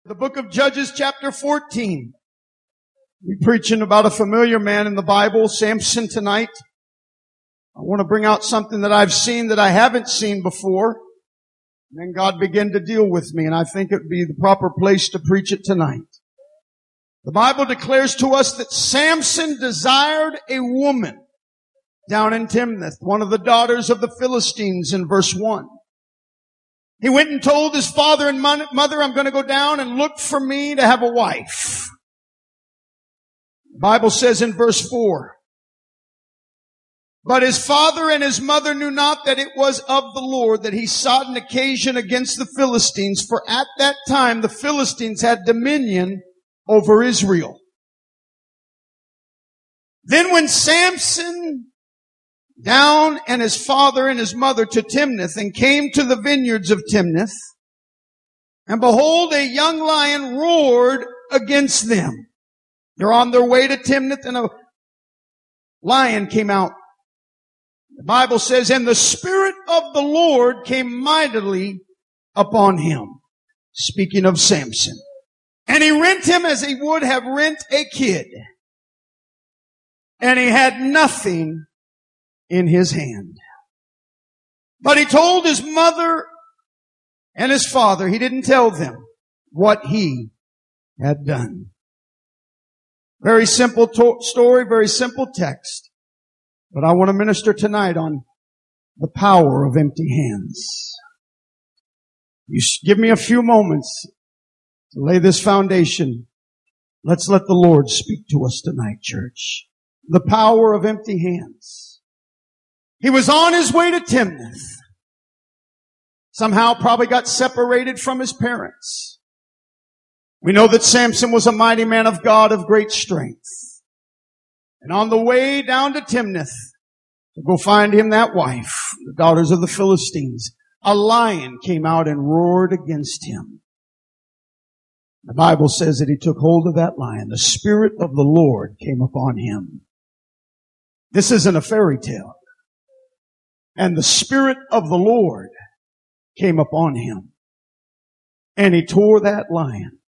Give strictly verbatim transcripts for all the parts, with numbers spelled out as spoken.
The book of Judges, chapter fourteen. We're preaching about a familiar man in the Bible, Samson, tonight. I want to bring out something that I've seen that I haven't seen before. And then God began to deal with me, and I think it would be the proper place to preach it tonight. The Bible declares to us that Samson desired a woman down in Timnath, one of the daughters of the Philistines, in verse one. He went and told his father and mother, I'm going to go down and look for me to have a wife. The Bible says in verse four, but his father and his mother knew not that it was of the Lord that he sought an occasion against the Philistines, for at that time the Philistines had dominion over Israel. Then when Samson down and his father and his mother to Timnath, and came to the vineyards of Timnath, and behold, a young lion roared against them. They're on their way to Timnath, and a lion came out. The Bible says, and the Spirit of the Lord came mightily upon him. Speaking of Samson. And he rent him as he would have rent a kid. And he had nothing in his hand. But he told his mother and his father, he didn't tell them what he had done. Very simple to- story, very simple text. But I want to minister tonight on the power of empty hands. You give me a few moments to lay this foundation. Let's let the Lord speak to us tonight, church. The power of empty hands. He was on his way to Timnath. Somehow probably got separated from his parents. We know that Samson was a mighty man of God of great strength. And on the way down to Timnath, to go find him that wife, the daughters of the Philistines, a lion came out and roared against him. The Bible says that he took hold of that lion. The Spirit of the Lord came upon him. This isn't a fairy tale. And the Spirit of the Lord came upon him. And he tore that lion.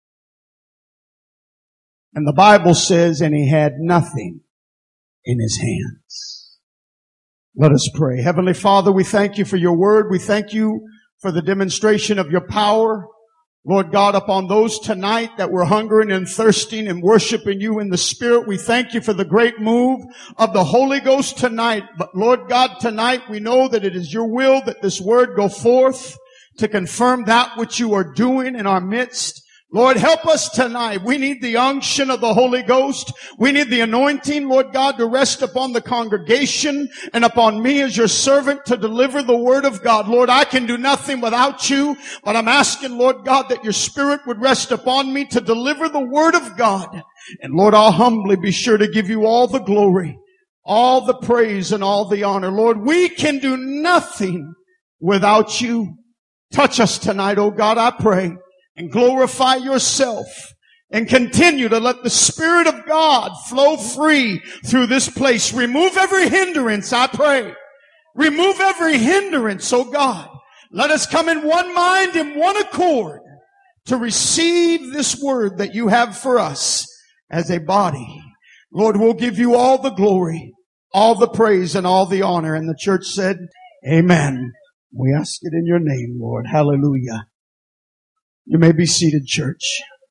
And the Bible says, and he had nothing in his hands. Let us pray. Heavenly Father, we thank you for your word. We thank you for the demonstration of your power. Lord God, upon those tonight that were hungering and thirsting and worshiping you in the Spirit, we thank you for the great move of the Holy Ghost tonight. But Lord God, tonight we know that it is your will that this word go forth to confirm that which you are doing in our midst. Lord, help us tonight. We need the unction of the Holy Ghost. We need the anointing, Lord God, to rest upon the congregation and upon me as your servant to deliver the word of God. Lord, I can do nothing without you, but I'm asking, Lord God, that your Spirit would rest upon me to deliver the word of God. And Lord, I'll humbly be sure to give you all the glory, all the praise, and all the honor. Lord, we can do nothing without you. Touch us tonight, oh God, I pray. And glorify yourself. And continue to let the Spirit of God flow free through this place. Remove every hindrance, I pray. Remove every hindrance, oh God. Let us come in one mind and one accord to receive this word that you have for us as a body. Lord, we'll give you all the glory, all the praise, and all the honor. And the church said, amen. We ask it in your name, Lord. Hallelujah. You may be seated, church.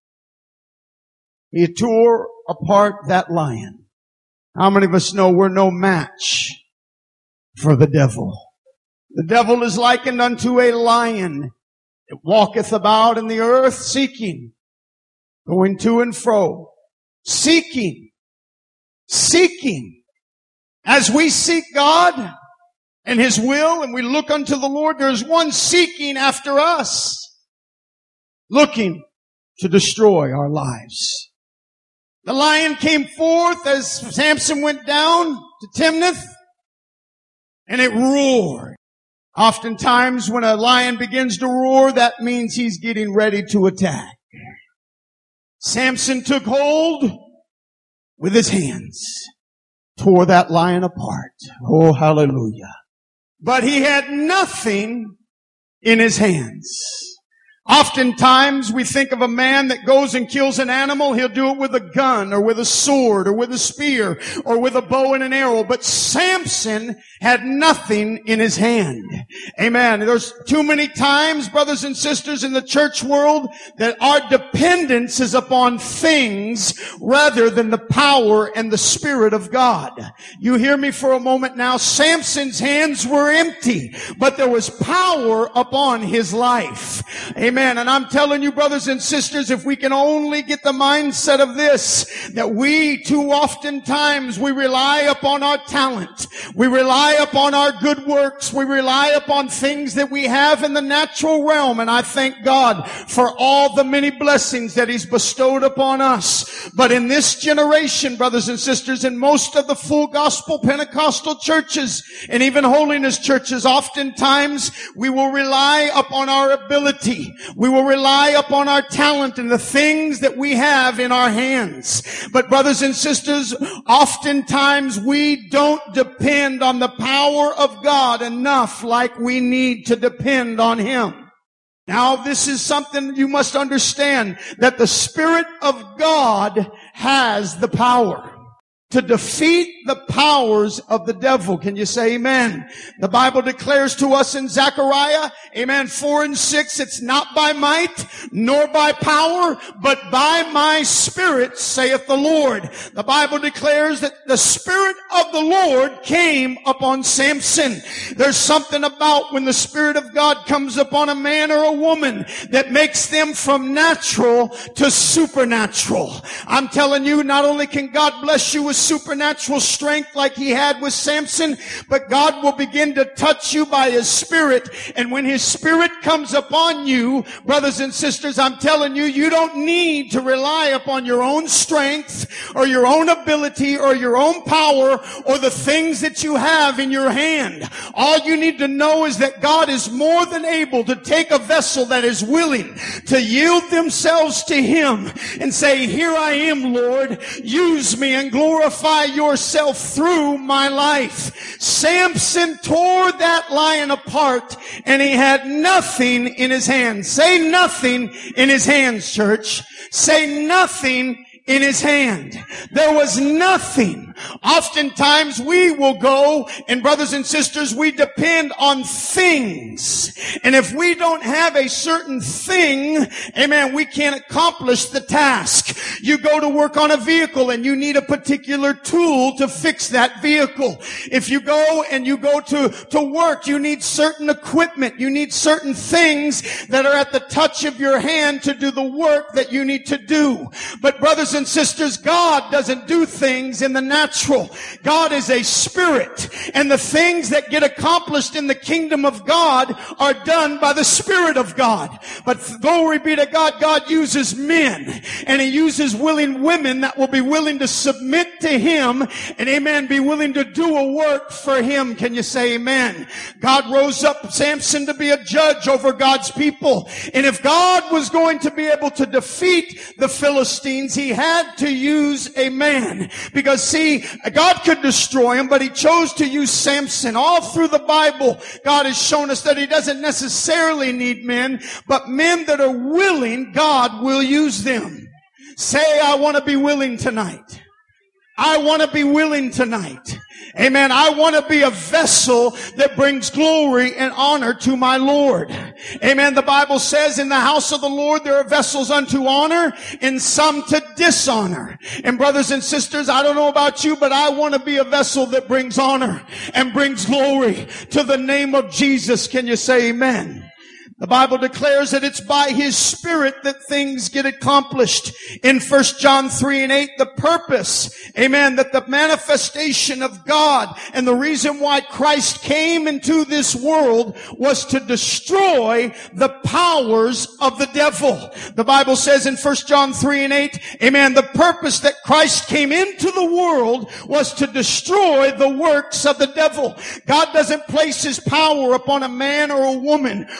He tore apart that lion. How many of us know we're no match for the devil? The devil is likened unto a lion that walketh about in the earth seeking, going to and fro, seeking, seeking. As we seek God and His will and we look unto the Lord, there's one seeking after us. Looking to destroy our lives. The lion came forth as Samson went down to Timnath, and it roared. Oftentimes when a lion begins to roar, that means he's getting ready to attack. Samson took hold with his hands, tore that lion apart. Oh, hallelujah. But he had nothing in his hands. Oftentimes we think of a man that goes and kills an animal. He'll do it with a gun or with a sword or with a spear or with a bow and an arrow. But Samson had nothing in his hand. Amen. There's too many times, brothers and sisters, in the church world that our dependence is upon things rather than the power and the Spirit of God. You hear me for a moment now. Samson's hands were empty, but there was power upon his life. Amen. And I'm telling you, brothers and sisters, if we can only get the mindset of this, that we too often times we rely upon our talent. We rely upon our good works. We rely upon things that we have in the natural realm. And I thank God for all the many blessings that He's bestowed upon us. But in this generation, brothers and sisters, in most of the full gospel Pentecostal churches and even holiness churches, oftentimes we will rely upon our ability. We will rely upon our talent and the things that we have in our hands. But brothers and sisters, oftentimes we don't depend on the power of God enough like we need to depend on Him. Now, this is something you must understand, that the Spirit of God has the power to defeat the powers of the devil. Can you say amen? The Bible declares to us in Zechariah, amen, four and six, it's not by might nor by power, but by my Spirit, saith the Lord. The Bible declares that the Spirit of the Lord came upon Samson. There's something about when the Spirit of God comes upon a man or a woman that makes them from natural to supernatural. I'm telling you, not only can God bless you with supernatural strength like He had with Samson, but God will begin to touch you by His Spirit. And when His Spirit comes upon you, brothers and sisters, I'm telling you, you don't need to rely upon your own strength or your own ability or your own power or the things that you have in your hand. All you need to know is that God is more than able to take a vessel that is willing to yield themselves to Him and say, here I am, Lord, use me and glorify yourself through my life. Samson tore that lion apart and he had nothing in his hands. Say nothing in his hands, church. Say nothing in his hand. There was nothing. Oftentimes we will go, and brothers and sisters, we depend on things. And if we don't have a certain thing, amen, we can't accomplish the task. You go to work on a vehicle and you need a particular tool to fix that vehicle. If you go and you go to, to work, you need certain equipment. You need certain things that are at the touch of your hand to do the work that you need to do. But brothers and sisters, God doesn't do things in the natural. God is a spirit, and the things that get accomplished in the kingdom of God are done by the Spirit of God. But glory be to God, God uses men, and He uses willing women that will be willing to submit to Him, and amen, be willing to do a work for Him. Can you say amen? God rose up Samson to be a judge over God's people, and if God was going to be able to defeat the Philistines, He had to use a man. Because see, God could destroy him, but He chose to use Samson. All through the Bible, God has shown us that He doesn't necessarily need men, but men that are willing, God will use them. Say, I want to be willing tonight. I want to be willing tonight. Amen. I want to be a vessel that brings glory and honor to my Lord. Amen. The Bible says in the house of the Lord there are vessels unto honor and some to dishonor. And brothers and sisters, I don't know about you, but I want to be a vessel that brings honor and brings glory to the name of Jesus. Can you say amen? The Bible declares that it's by His Spirit that things get accomplished. In First John three and eight, the purpose, amen, that the manifestation of God and the reason why Christ came into this world was to destroy the powers of the devil. The Bible says in First John three and eight, amen, the purpose that Christ came into the world was to destroy the works of the devil. God doesn't place His power upon a man or a woman or man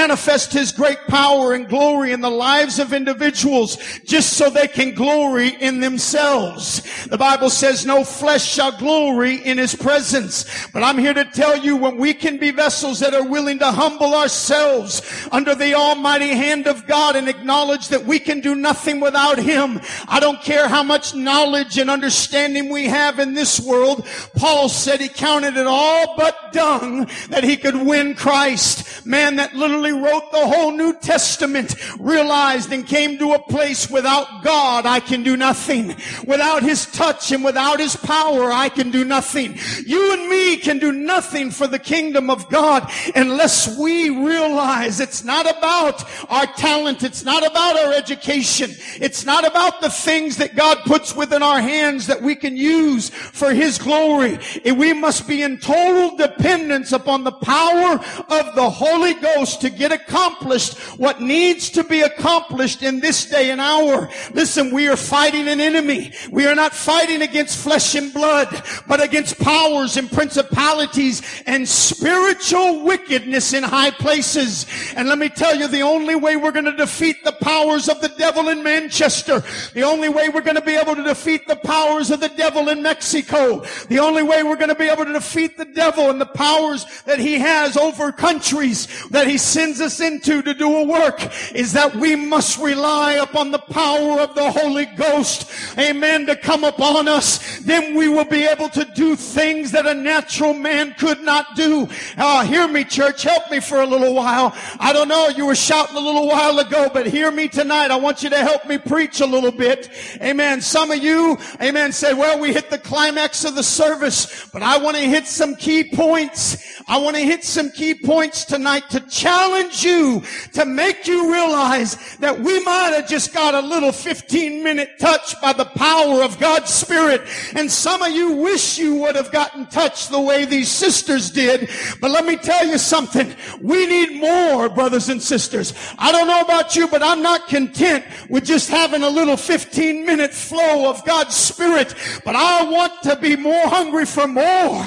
manifest His great power and glory in the lives of individuals just so they can glory in themselves. The Bible says no flesh shall glory in His presence. But I'm here to tell you, when we can be vessels that are willing to humble ourselves under the almighty hand of God and acknowledge that we can do nothing without Him. I don't care how much knowledge and understanding we have in this world. Paul said he counted it all but dung that he could win Christ. Man that literally wrote the whole New Testament realized and came to a place, without God I can do nothing. Without His touch and without His power I can do nothing. You and me can do nothing for the kingdom of God unless we realize it's not about our talent. It's not about our education. It's not about the things that God puts within our hands that we can use for His glory. We must be in total dependence upon the power of the Holy Ghost to get accomplished what needs to be accomplished in this day and hour. Listen, we are fighting an enemy. We are not fighting against flesh and blood, but against powers and principalities and spiritual wickedness in high places. And let me tell you, the only way we're going to defeat the powers of the devil in Manchester, the only way we're going to be able to defeat the powers of the devil in Mexico, the only way we're going to be able to defeat the devil and the powers that he has over countries that he sends us into to do a work, is that we must rely upon the power of the Holy Ghost, amen, to come upon us. Then we will be able to do things that a natural man could not do. Uh, hear me, church. Help me for a little while. I don't know, you were shouting a little while ago, but hear me tonight. I want you to help me preach a little bit. Amen. Some of you, amen, say, well, we hit the climax of the service, but I want to hit some key points. I want to hit some key points tonight to challenge you, to make you realize that we might have just got a little fifteen minute touch by the power of God's Spirit. And some of you wish you would have gotten touched the way these sisters did. But let me tell you something. We need more, brothers and sisters. I don't know about you, but I'm not content with just having a little fifteen minute flow of God's Spirit. But I want to be more hungry for more.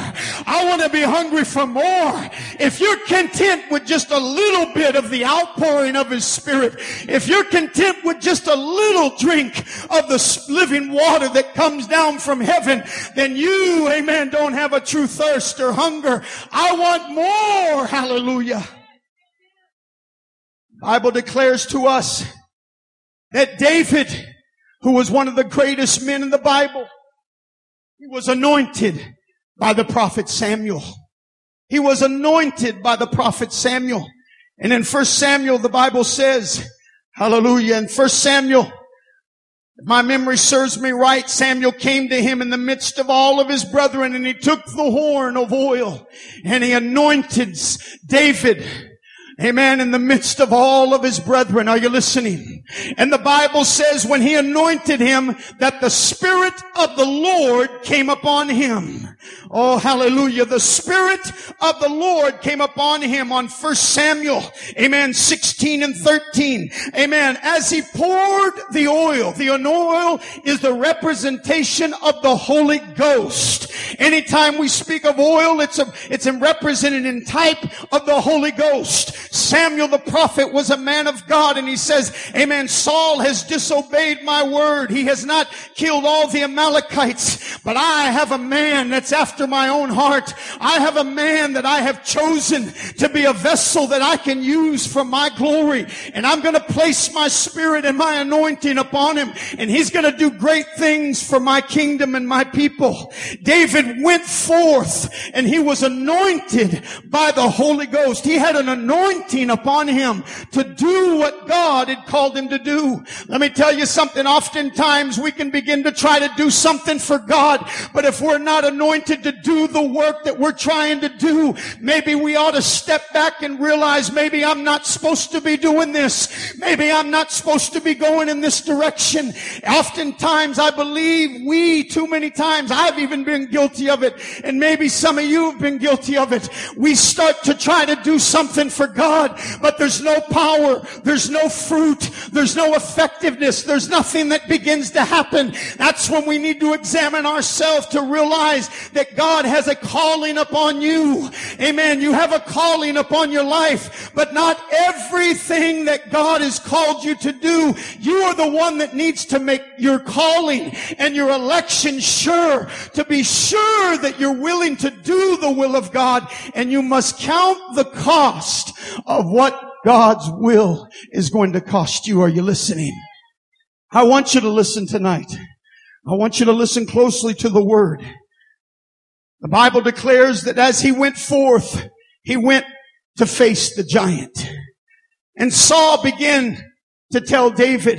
I want to be hungry for more. If you're content with just a little bit of the outpouring of His Spirit, if you're content with just a little drink of the living water that comes down from heaven, then you, amen, don't have a true thirst or hunger. I want more. Hallelujah. The Bible declares to us that David, who was one of the greatest men in the Bible, he was anointed by the prophet Samuel. He was anointed by the prophet Samuel. And in First Samuel, the Bible says, hallelujah, in First Samuel, if my memory serves me right, Samuel came to him in the midst of all of his brethren, and he took the horn of oil and he anointed David. Amen. In the midst of all of his brethren. Are you listening? And the Bible says when he anointed him that the Spirit of the Lord came upon him. Oh, hallelujah. The Spirit of the Lord came upon him on First Samuel. Amen. sixteen and thirteen. Amen. As he poured the oil, the oil is the representation of the Holy Ghost. Anytime we speak of oil, it's a, it's a represented in type of the Holy Ghost. Samuel the prophet was a man of God, and he says, amen, Saul has disobeyed my word. He has not killed all the Amalekites, but I have a man that's after my own heart. I have a man that I have chosen to be a vessel that I can use for my glory, and I'm going to place my Spirit and my anointing upon him, and he's going to do great things for my kingdom and my people. David went forth, and he was anointed by the Holy Ghost. He had an anointing upon him to do what God had called him to do. Let me tell you something. Oftentimes we can begin to try to do something for God, but if we're not anointed to do the work that we're trying to do, maybe we ought to step back and realize maybe I'm not supposed to be doing this. Maybe I'm not supposed to be going in this direction. Oftentimes I believe we, too many times, I've even been guilty of it, and maybe some of you have been guilty of it. We start to try to do something for God, God, but there's no power, there's no fruit, there's no effectiveness, there's nothing that begins to happen. That's when we need to examine ourselves to realize that God has a calling upon you. Amen. You have a calling upon your life, but not everything that God has called you to do. You are the one that needs to make your calling and your election sure, to be sure that you're willing to do the will of God, and you must count the cost of what God's will is going to cost you. Are you listening? I want you to listen tonight. I want you to listen closely to the word. The Bible declares that as he went forth, he went to face the giant. And Saul began to tell David,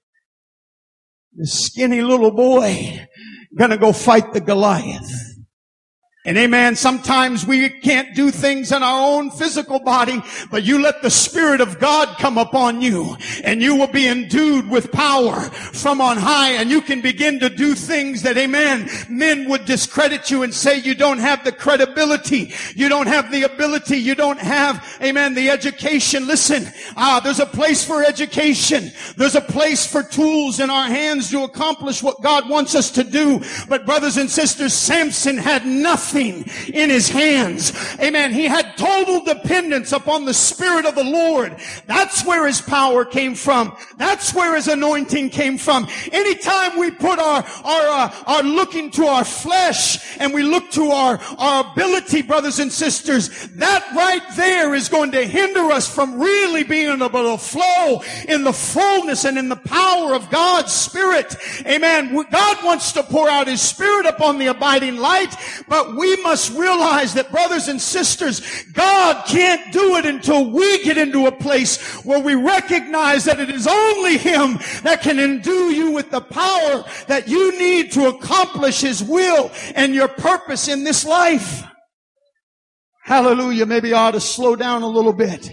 this skinny little boy, gonna go fight the Goliath. And amen, sometimes we can't do things in our own physical body, but you let the Spirit of God come upon you, and you will be endued with power from on high, and you can begin to do things that, amen, men would discredit you and say you don't have the credibility, you don't have the ability, you don't have, amen, the education. Listen, ah, there's a place for education. There's a place for tools in our hands to accomplish what God wants us to do. But brothers and sisters, Samson had nothing in his hands. Amen. He had total dependence upon the Spirit of the Lord. That's where his power came from. That's where his anointing came from. Anytime we put our, our, uh, our looking to our flesh and we look to our, our ability, brothers and sisters, that right there is going to hinder us from really being able to flow in the fullness and in the power of God's Spirit. Amen. God wants to pour out his Spirit upon the abiding light, but we must realize that, brothers and sisters, God can't do it until we get into a place where we recognize that it is only him that can endue you with the power that you need to accomplish his will and your purpose in this life. Hallelujah. Maybe I ought to slow down a little bit.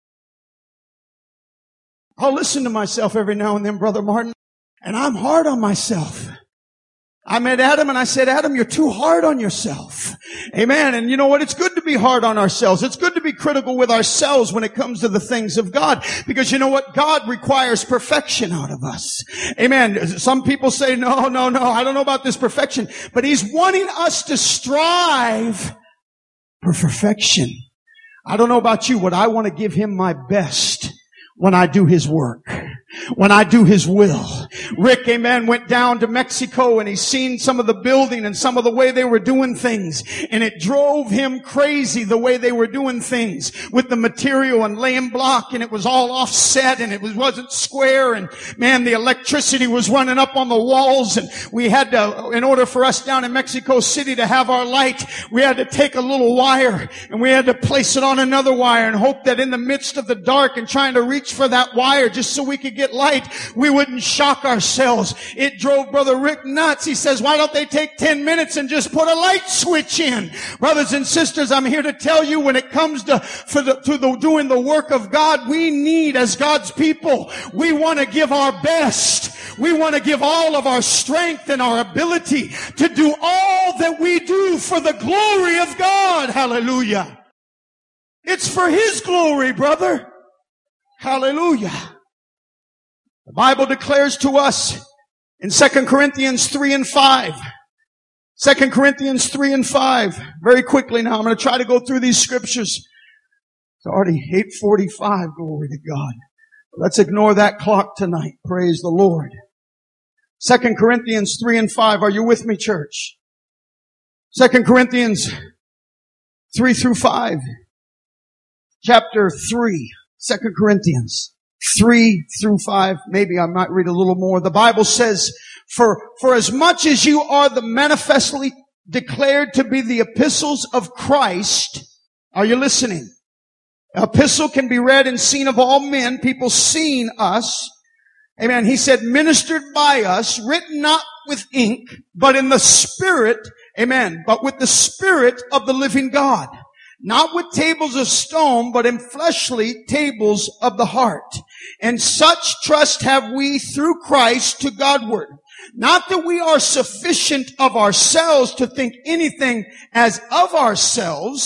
I'll listen to myself every now and then, Brother Martin, and I'm hard on myself. I met Adam and I said, Adam, you're too hard on yourself. Amen. And you know what? It's good to be hard on ourselves. It's good to be critical with ourselves when it comes to the things of God. Because you know what? God requires perfection out of us. Amen. Some people say, no, no, no, I don't know about this perfection. But he's wanting us to strive for perfection. I don't know about you, but I want to give him my best when I do his work, when I do his will. Rick, amen, went down to Mexico and he's seen some of the building and some of the way they were doing things. And it drove him crazy the way they were doing things with the material and laying block, and it was all offset and it was, wasn't square, and man, the electricity was running up on the walls, and we had to, in order for us down in Mexico City to have our light, we had to take a little wire and we had to place it on another wire and hope that in the midst of the dark and trying to reach for that wire just so we could get light, we wouldn't shock ourselves. It drove Brother Rick nuts. He says, why don't they take ten minutes and just put a light switch in? Brothers and sisters, I'm here to tell you, when it comes to, for the, to the, doing the work of God, we need, as God's people, we want to give our best. We want to give all of our strength and our ability to do all that we do for the glory of God. Hallelujah. It's for his glory, brother. Hallelujah. The Bible declares to us in Second Corinthians three and five. Second Corinthians three and five. Very quickly now. I'm going to try to go through these scriptures. It's already eight forty-five. Glory to God. Let's ignore that clock tonight. Praise the Lord. Second Corinthians three and five. Are you with me, church? Second Corinthians three through five. Chapter three. Second Corinthians three through five. Maybe I might read a little more. The Bible says, For, for as much as you are the manifestly declared to be the epistles of Christ, are you listening? An epistle can be read and seen of all men, people seeing us. Amen. He said, ministered by us, written not with ink, but in the Spirit. Amen. But with the Spirit of the living God. Not with tables of stone, but in fleshly tables of the heart. And such trust have we through Christ to Godward. Not that we are sufficient of ourselves to think anything as of ourselves,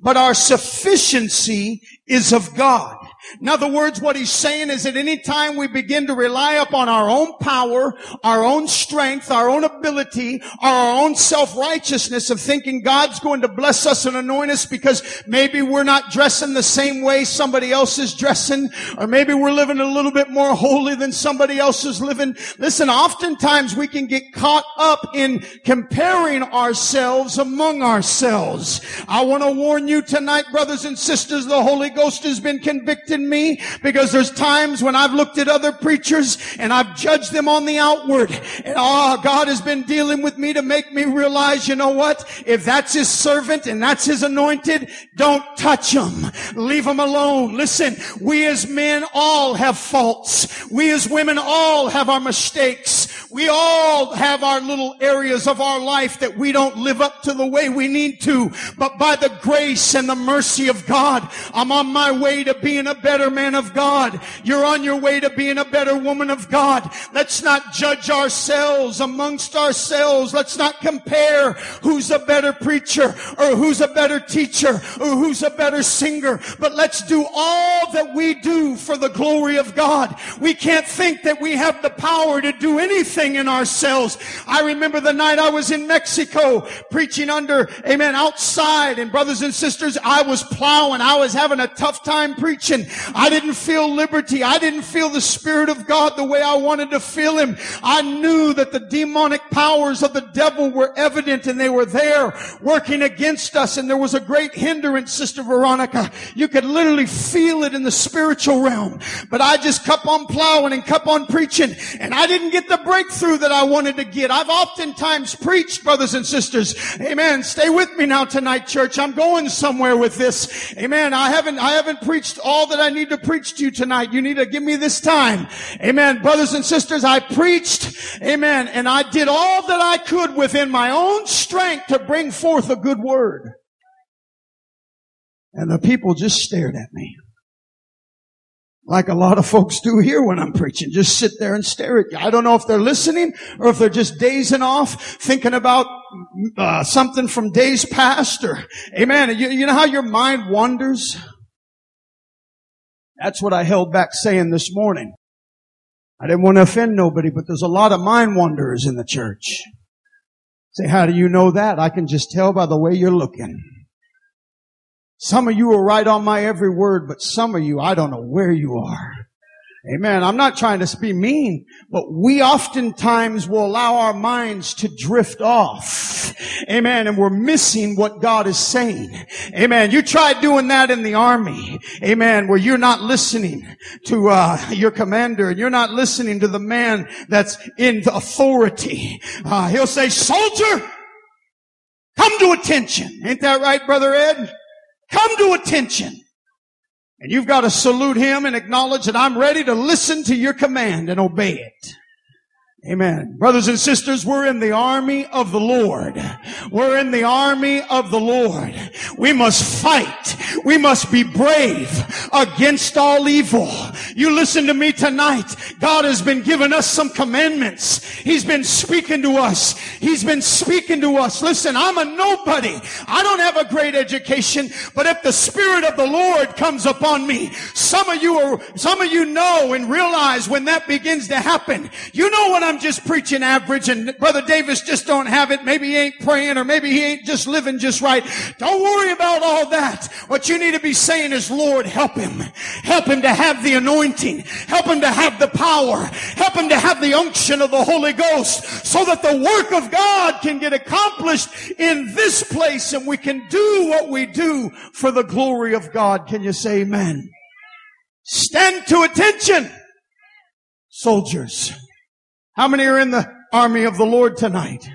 but our sufficiency is of God. In other words, what he's saying is that any time we begin to rely upon our own power, our own strength, our own ability, or our own self-righteousness of thinking God's going to bless us and anoint us because maybe we're not dressing the same way somebody else is dressing, or maybe we're living a little bit more holy than somebody else is living. Listen, oftentimes we can get caught up in comparing ourselves among ourselves. I want to warn you tonight, brothers and sisters, the Holy Ghost has been convicted me, because there's times when I've looked at other preachers and I've judged them on the outward, and oh, God has been dealing with me to make me realize, you know what? If that's his servant and that's his anointed, don't touch him. Leave him alone. Listen, we as men all have faults. We as women all have our mistakes. We all have our little areas of our life that we don't live up to the way we need to. But by the grace and the mercy of God, I'm on my way to being a better man of God. You're on your way to being a better woman of God. Let's not judge ourselves amongst ourselves. Let's not compare who's a better preacher or who's a better teacher or who's a better singer. But let's do all that we do for the glory of God. We can't think that we have the power to do anything in ourselves. I remember the night I was in Mexico preaching under, amen, outside, and brothers and sisters, I was plowing. I was having a tough time preaching. I didn't feel liberty. I didn't feel the Spirit of God the way I wanted to feel him. I knew that the demonic powers of the devil were evident, and they were there working against us, and there was a great hindrance, Sister Veronica. You could literally feel it in the spiritual realm. But I just kept on plowing and kept on preaching, and I didn't get the breakthrough that I wanted to get. I've oftentimes preached, brothers and sisters. Amen. Stay with me now tonight, church. I'm going somewhere with this. Amen. I haven't, I haven't preached all that I need to preach to you tonight. You need to give me this time. Amen. Brothers and sisters, I preached. Amen. And I did all that I could within my own strength to bring forth a good word. And the people just stared at me. Like a lot of folks do here when I'm preaching. Just sit there and stare at you. I don't know if they're listening or if they're just dazing off, thinking about uh, something from days past, or, amen. You, you know how your mind wanders? That's what I held back saying this morning. I didn't want to offend nobody, but there's a lot of mind wanderers in the church. Say, how do you know that? I can just tell by the way you're looking. Some of you are right on my every word, but some of you, I don't know where you are. Amen. I'm not trying to be mean, but we oftentimes will allow our minds to drift off. Amen. And we're missing what God is saying. Amen. You try doing that in the army. Amen. Where you're not listening to uh your commander, and you're not listening to the man that's in the authority. Uh, he'll say, soldier, come to attention. Ain't that right, Brother Ed? Come to attention. And you've got to salute him and acknowledge that I'm ready to listen to your command and obey it. Amen. Brothers and sisters, we're in the army of the Lord. We're in the army of the Lord. We must fight. We must be brave against all evil. You listen to me tonight. God has been giving us some commandments. He's been speaking to us. He's been speaking to us. Listen, I'm a nobody. I don't have a great education, but if the Spirit of the Lord comes upon me, some of you are, some of you know and realize when that begins to happen. You know when I'm just preaching average and Brother Davis just don't have it. Maybe he ain't praying, or maybe he ain't just living just right. Don't worry about all that. What you need to be saying is, Lord, help him. Help him to have the anointing. Help him to have the power. Help him to have the unction of the Holy Ghost, so that the work of God can get accomplished in this place, and we can do what we do for the glory of God. Can you say amen? Stand to attention, soldiers. How many are in the army of the Lord tonight?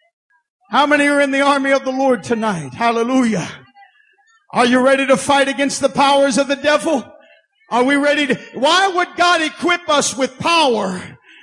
How many are in the army of the Lord tonight? Hallelujah. Are you ready to fight against the powers of the devil? Are we ready to? Why would God equip us with power?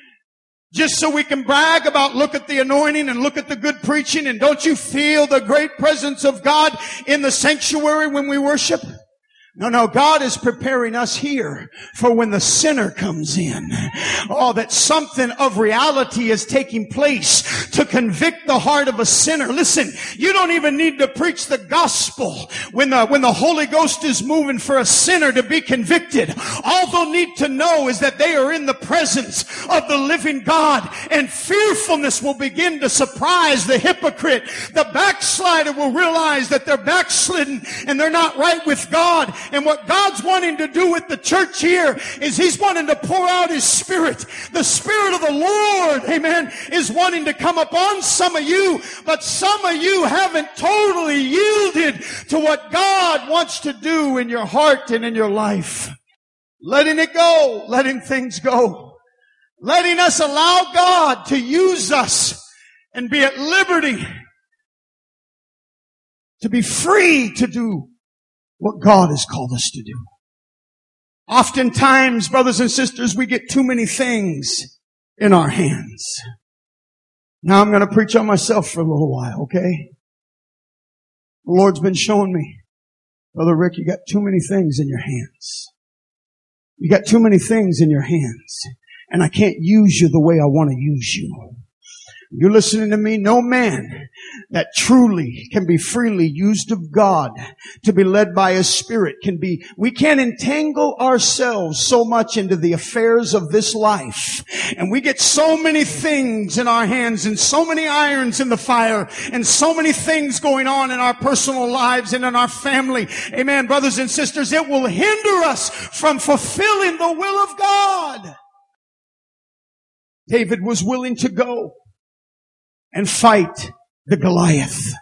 Just so we can brag about, look at the anointing and look at the good preaching, and don't you feel the great presence of God in the sanctuary when we worship? No, no, God is preparing us here for when the sinner comes in. Oh, that something of reality is taking place to convict the heart of a sinner. Listen, you don't even need to preach the gospel when the, when the Holy Ghost is moving for a sinner to be convicted. All they'll need to know is that they are in the presence of the living God, and fearfulness will begin to surprise the hypocrite. The backslider will realize that they're backslidden and they're not right with God. And what God's wanting to do with the church here is He's wanting to pour out His Spirit. The Spirit of the Lord, amen, is wanting to come upon some of you, but some of you haven't totally yielded to what God wants to do in your heart and in your life. Letting it go, letting things go, letting us allow God to use us and be at liberty to be free to do what God has called us to do. Oftentimes, brothers and sisters, we get too many things in our hands. Now I'm going to preach on myself for a little while, okay? The Lord's been showing me, Brother Rick, you got too many things in your hands. You got too many things in your hands, and I can't use you the way I want to use you. You're listening to me? No man that truly can be freely used of God to be led by His Spirit can be, we can't entangle ourselves so much into the affairs of this life. And we get so many things in our hands and so many irons in the fire and so many things going on in our personal lives and in our family. Amen, brothers and sisters, it will hinder us from fulfilling the will of God. David was willing to go and fight the Goliath.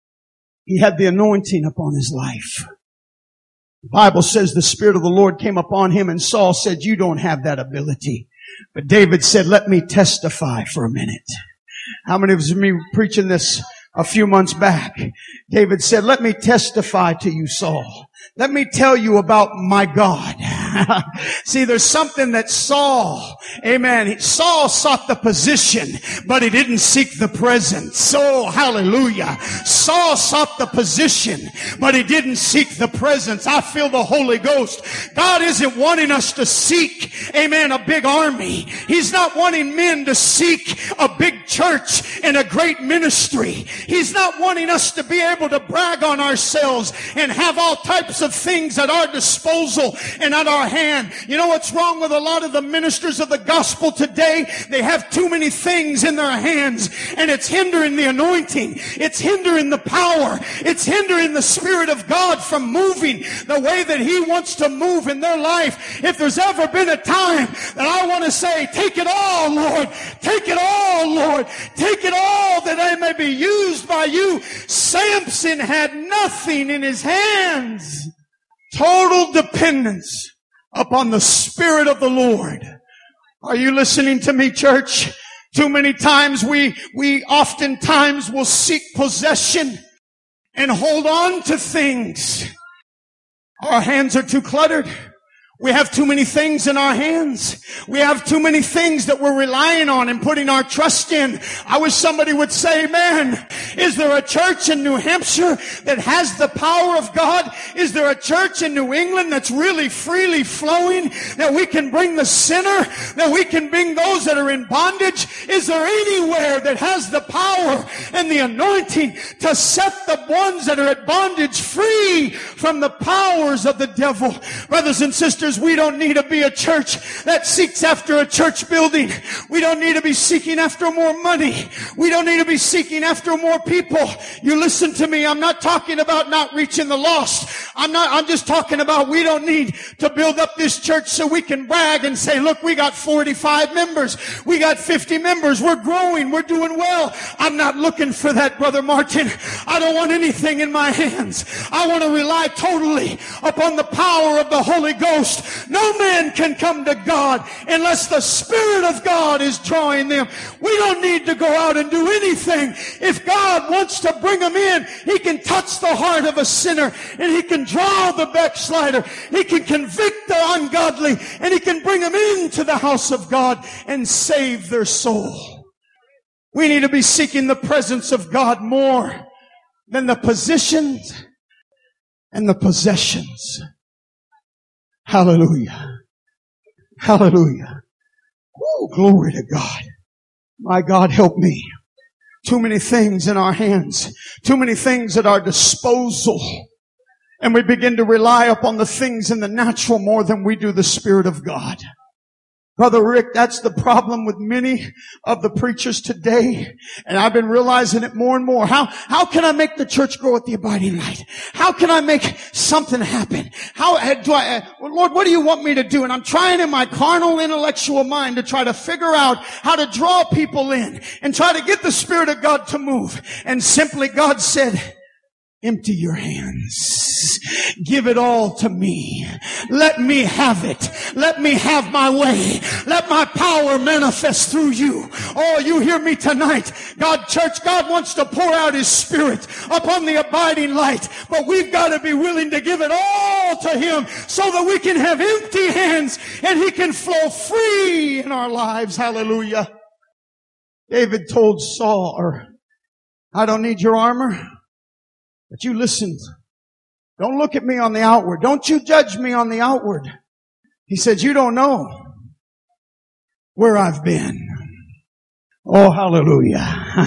He had the anointing upon his life. The Bible says the Spirit of the Lord came upon him, and Saul said, you don't have that ability. But David said, let me testify for a minute. How many of me preaching this a few months back? David said, let me testify to you, Saul. Let me tell you about my God. See, there's something that Saul, amen, Saul sought the position, but he didn't seek the presence. Oh, hallelujah. Saul sought the position, but he didn't seek the presence. I feel the Holy Ghost. God isn't wanting us to seek, amen, a big army. He's not wanting men to seek a big church and a great ministry. He's not wanting us to be able to brag on ourselves and have all types of things at our disposal and at our hand. You know what's wrong with a lot of the ministers of the gospel today? They have too many things in their hands, and it's hindering the anointing. It's hindering the power. It's hindering the Spirit of God from moving the way that He wants to move in their life. If there's ever been a time that I want to say, take it all, Lord. Take it all, Lord. Take it all that I may be used by you. Samson had nothing in his hands. Total dependence upon the Spirit of the Lord. Are you listening to me, church? Too many times we, we oftentimes will seek possession and hold on to things. Our hands are too cluttered. We have too many things in our hands. We have too many things that we're relying on and putting our trust in. I wish somebody would say, man, is there a church in New Hampshire that has the power of God? Is there a church in New England that's really freely flowing, that we can bring the sinner, that we can bring those that are in bondage? Is there anywhere that has the power and the anointing to set the ones that are at bondage free from the powers of the devil? Brothers and sisters, we don't need to be a church that seeks after a church building. We don't need to be seeking after more money. We don't need to be seeking after more people. You listen to me. I'm not talking about not reaching the lost. I'm not, I'm just talking about we don't need to build up this church so we can brag and say, look, we got forty-five members. We got fifty members. We're growing. We're doing well. I'm not looking for that, Brother Martin. I don't want anything in my hands. I want to rely totally upon the power of the Holy Ghost. No man can come to God unless the Spirit of God is drawing them. We don't need to go out and do anything. If God wants to bring them in, He can touch the heart of a sinner, and He can draw the backslider. He can convict the ungodly, and He can bring them into the house of God and save their soul. We need to be seeking the presence of God more than the positions and the possessions. Hallelujah. Hallelujah. Oh, glory to God. My God, help me. Too many things in our hands. Too many things at our disposal. And we begin to rely upon the things in the natural more than we do the Spirit of God. Brother Rick, that's the problem with many of the preachers today. And I've been realizing it more and more. How, how can I make the church grow at the Abiding Light? How can I make something happen? How do I, Lord, what do you want me to do? And I'm trying in my carnal intellectual mind to try to figure out how to draw people in and try to get the Spirit of God to move. And simply God said, empty your hands. Give it all to me. Let me have it. Let me have my way. Let my power manifest through you. Oh, you hear me tonight. God, church, God wants to pour out His Spirit upon the Abiding Light. But we've got to be willing to give it all to Him so that we can have empty hands and He can flow free in our lives. Hallelujah. David told Saul, or, I don't need your armor. But you listen. Don't look at me on the outward. Don't you judge me on the outward. He said, you don't know where I've been. Oh, hallelujah.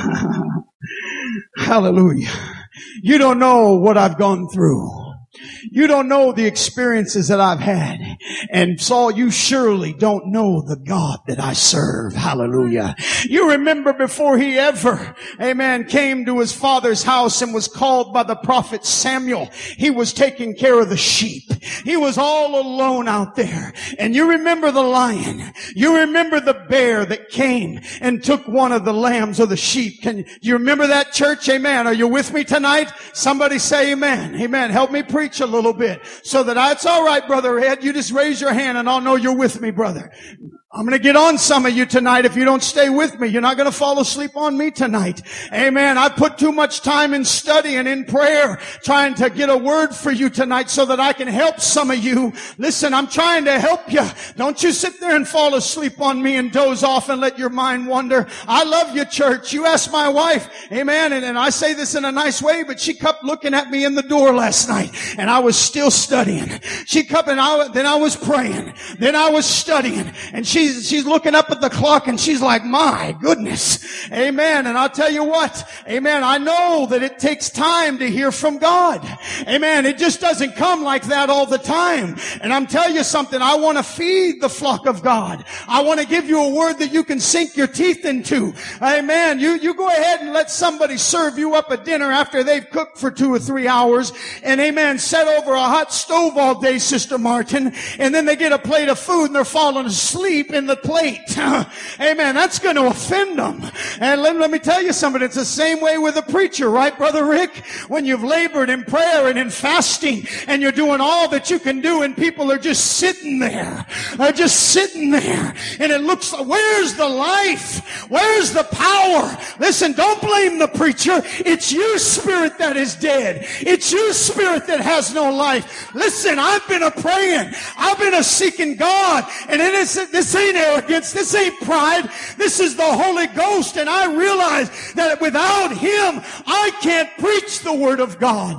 Hallelujah. You don't know what I've gone through. You don't know the experiences that I've had. And Saul, you surely don't know the God that I serve. Hallelujah. You remember before he ever, amen, came to his father's house and was called by the prophet Samuel, he was taking care of the sheep. He was all alone out there. And you remember the lion. You remember the bear that came and took one of the lambs or the sheep. Can you remember that, church? Amen. Are you with me tonight? Somebody say amen. Amen. Help me preach a little bit so that I, it's all right, Brother Ed. You just raise your hand and I'll know you're with me, brother. I'm going to get on some of you tonight if you don't stay with me. You're not going to fall asleep on me tonight. Amen. I put too much time in study and in prayer trying to get a word for you tonight so that I can help some of you. Listen, I'm trying to help you. Don't you sit there and fall asleep on me and doze off and let your mind wander. I love you, church. You ask my wife. Amen. And, and I say this in a nice way, but she kept looking at me in the door last night and I was still studying. She kept and I, then I was praying. Then I was studying and she She's, she's looking up at the clock and she's like, my goodness. Amen. And I'll tell you what. Amen. I know that it takes time to hear from God. Amen. It just doesn't come like that all the time. And I'm telling you something. I want to feed the flock of God. I want to give you a word that you can sink your teeth into. Amen. You, you go ahead and let somebody serve you up a dinner after they've cooked for two or three hours. And amen. Set over a hot stove all day, Sister Martin. And then they get a plate of food and they're falling asleep in the plate. Amen. That's going to offend them. And let, let me tell you something. It's the same way with a preacher, right, Brother Rick? When you've labored in prayer and in fasting and you're doing all that you can do and people are just sitting there. They're just sitting there. And it looks like, where's the life? Where's the power? Listen, don't blame the preacher. It's your spirit that is dead. It's your spirit that has no life. Listen, I've been a praying. I've been a seeking God. And it is, this ain't arrogance. This ain't pride. This is the Holy Ghost. And I realize that without Him, I can't preach the Word of God.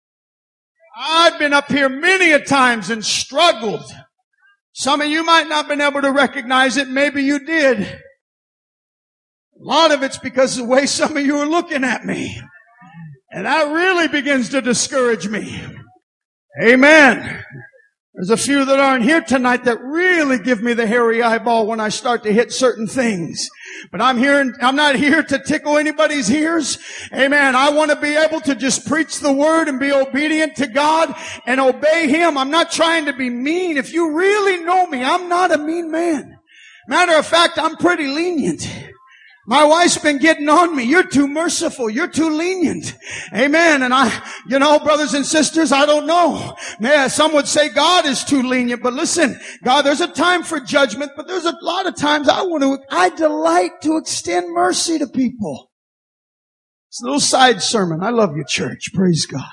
I've been up here many a times and struggled. Some of you might not have been able to recognize it. Maybe you did. A lot of it's because of the way some of you are looking at me. And that really begins to discourage me. Amen. There's a few that aren't here tonight that really give me the hairy eyeball when I start to hit certain things. But I'm here, I'm not here to tickle anybody's ears. Amen. I want to be able to just preach the Word and be obedient to God and obey Him. I'm not trying to be mean. If you really know me, I'm not a mean man. Matter of fact, I'm pretty lenient. My wife's been getting on me. You're too merciful. You're too lenient. Amen. And I, you know, brothers and sisters, I don't know. Man, some would say God is too lenient, but listen, God, there's a time for judgment, but there's a lot of times I want to, I delight to extend mercy to people. It's a little side sermon. I love you, church. Praise God.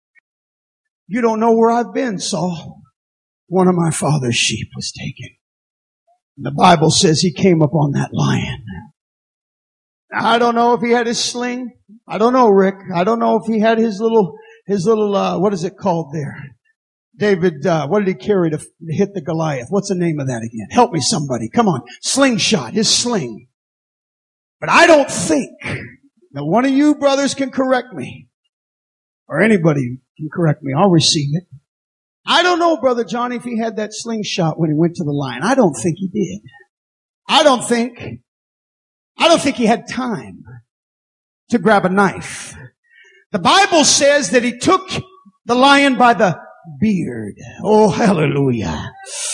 You don't know where I've been, Saul. One of my father's sheep was taken. The Bible says he came upon that lion. I don't know if he had his sling. I don't know, Rick. I don't know if he had his little, his little, uh, what is it called there? David, uh, what did he carry to, to hit the Goliath? What's the name of that again? Help me somebody. Come on. Slingshot. His sling. But I don't think Now one of you brothers can correct me, or anybody can correct me. I'll receive it. I don't know, Brother Johnny, if he had that slingshot when he went to the lion. I don't think he did. I don't think, I don't think he had time to grab a knife. The Bible says that he took the lion by the beard. Oh, hallelujah.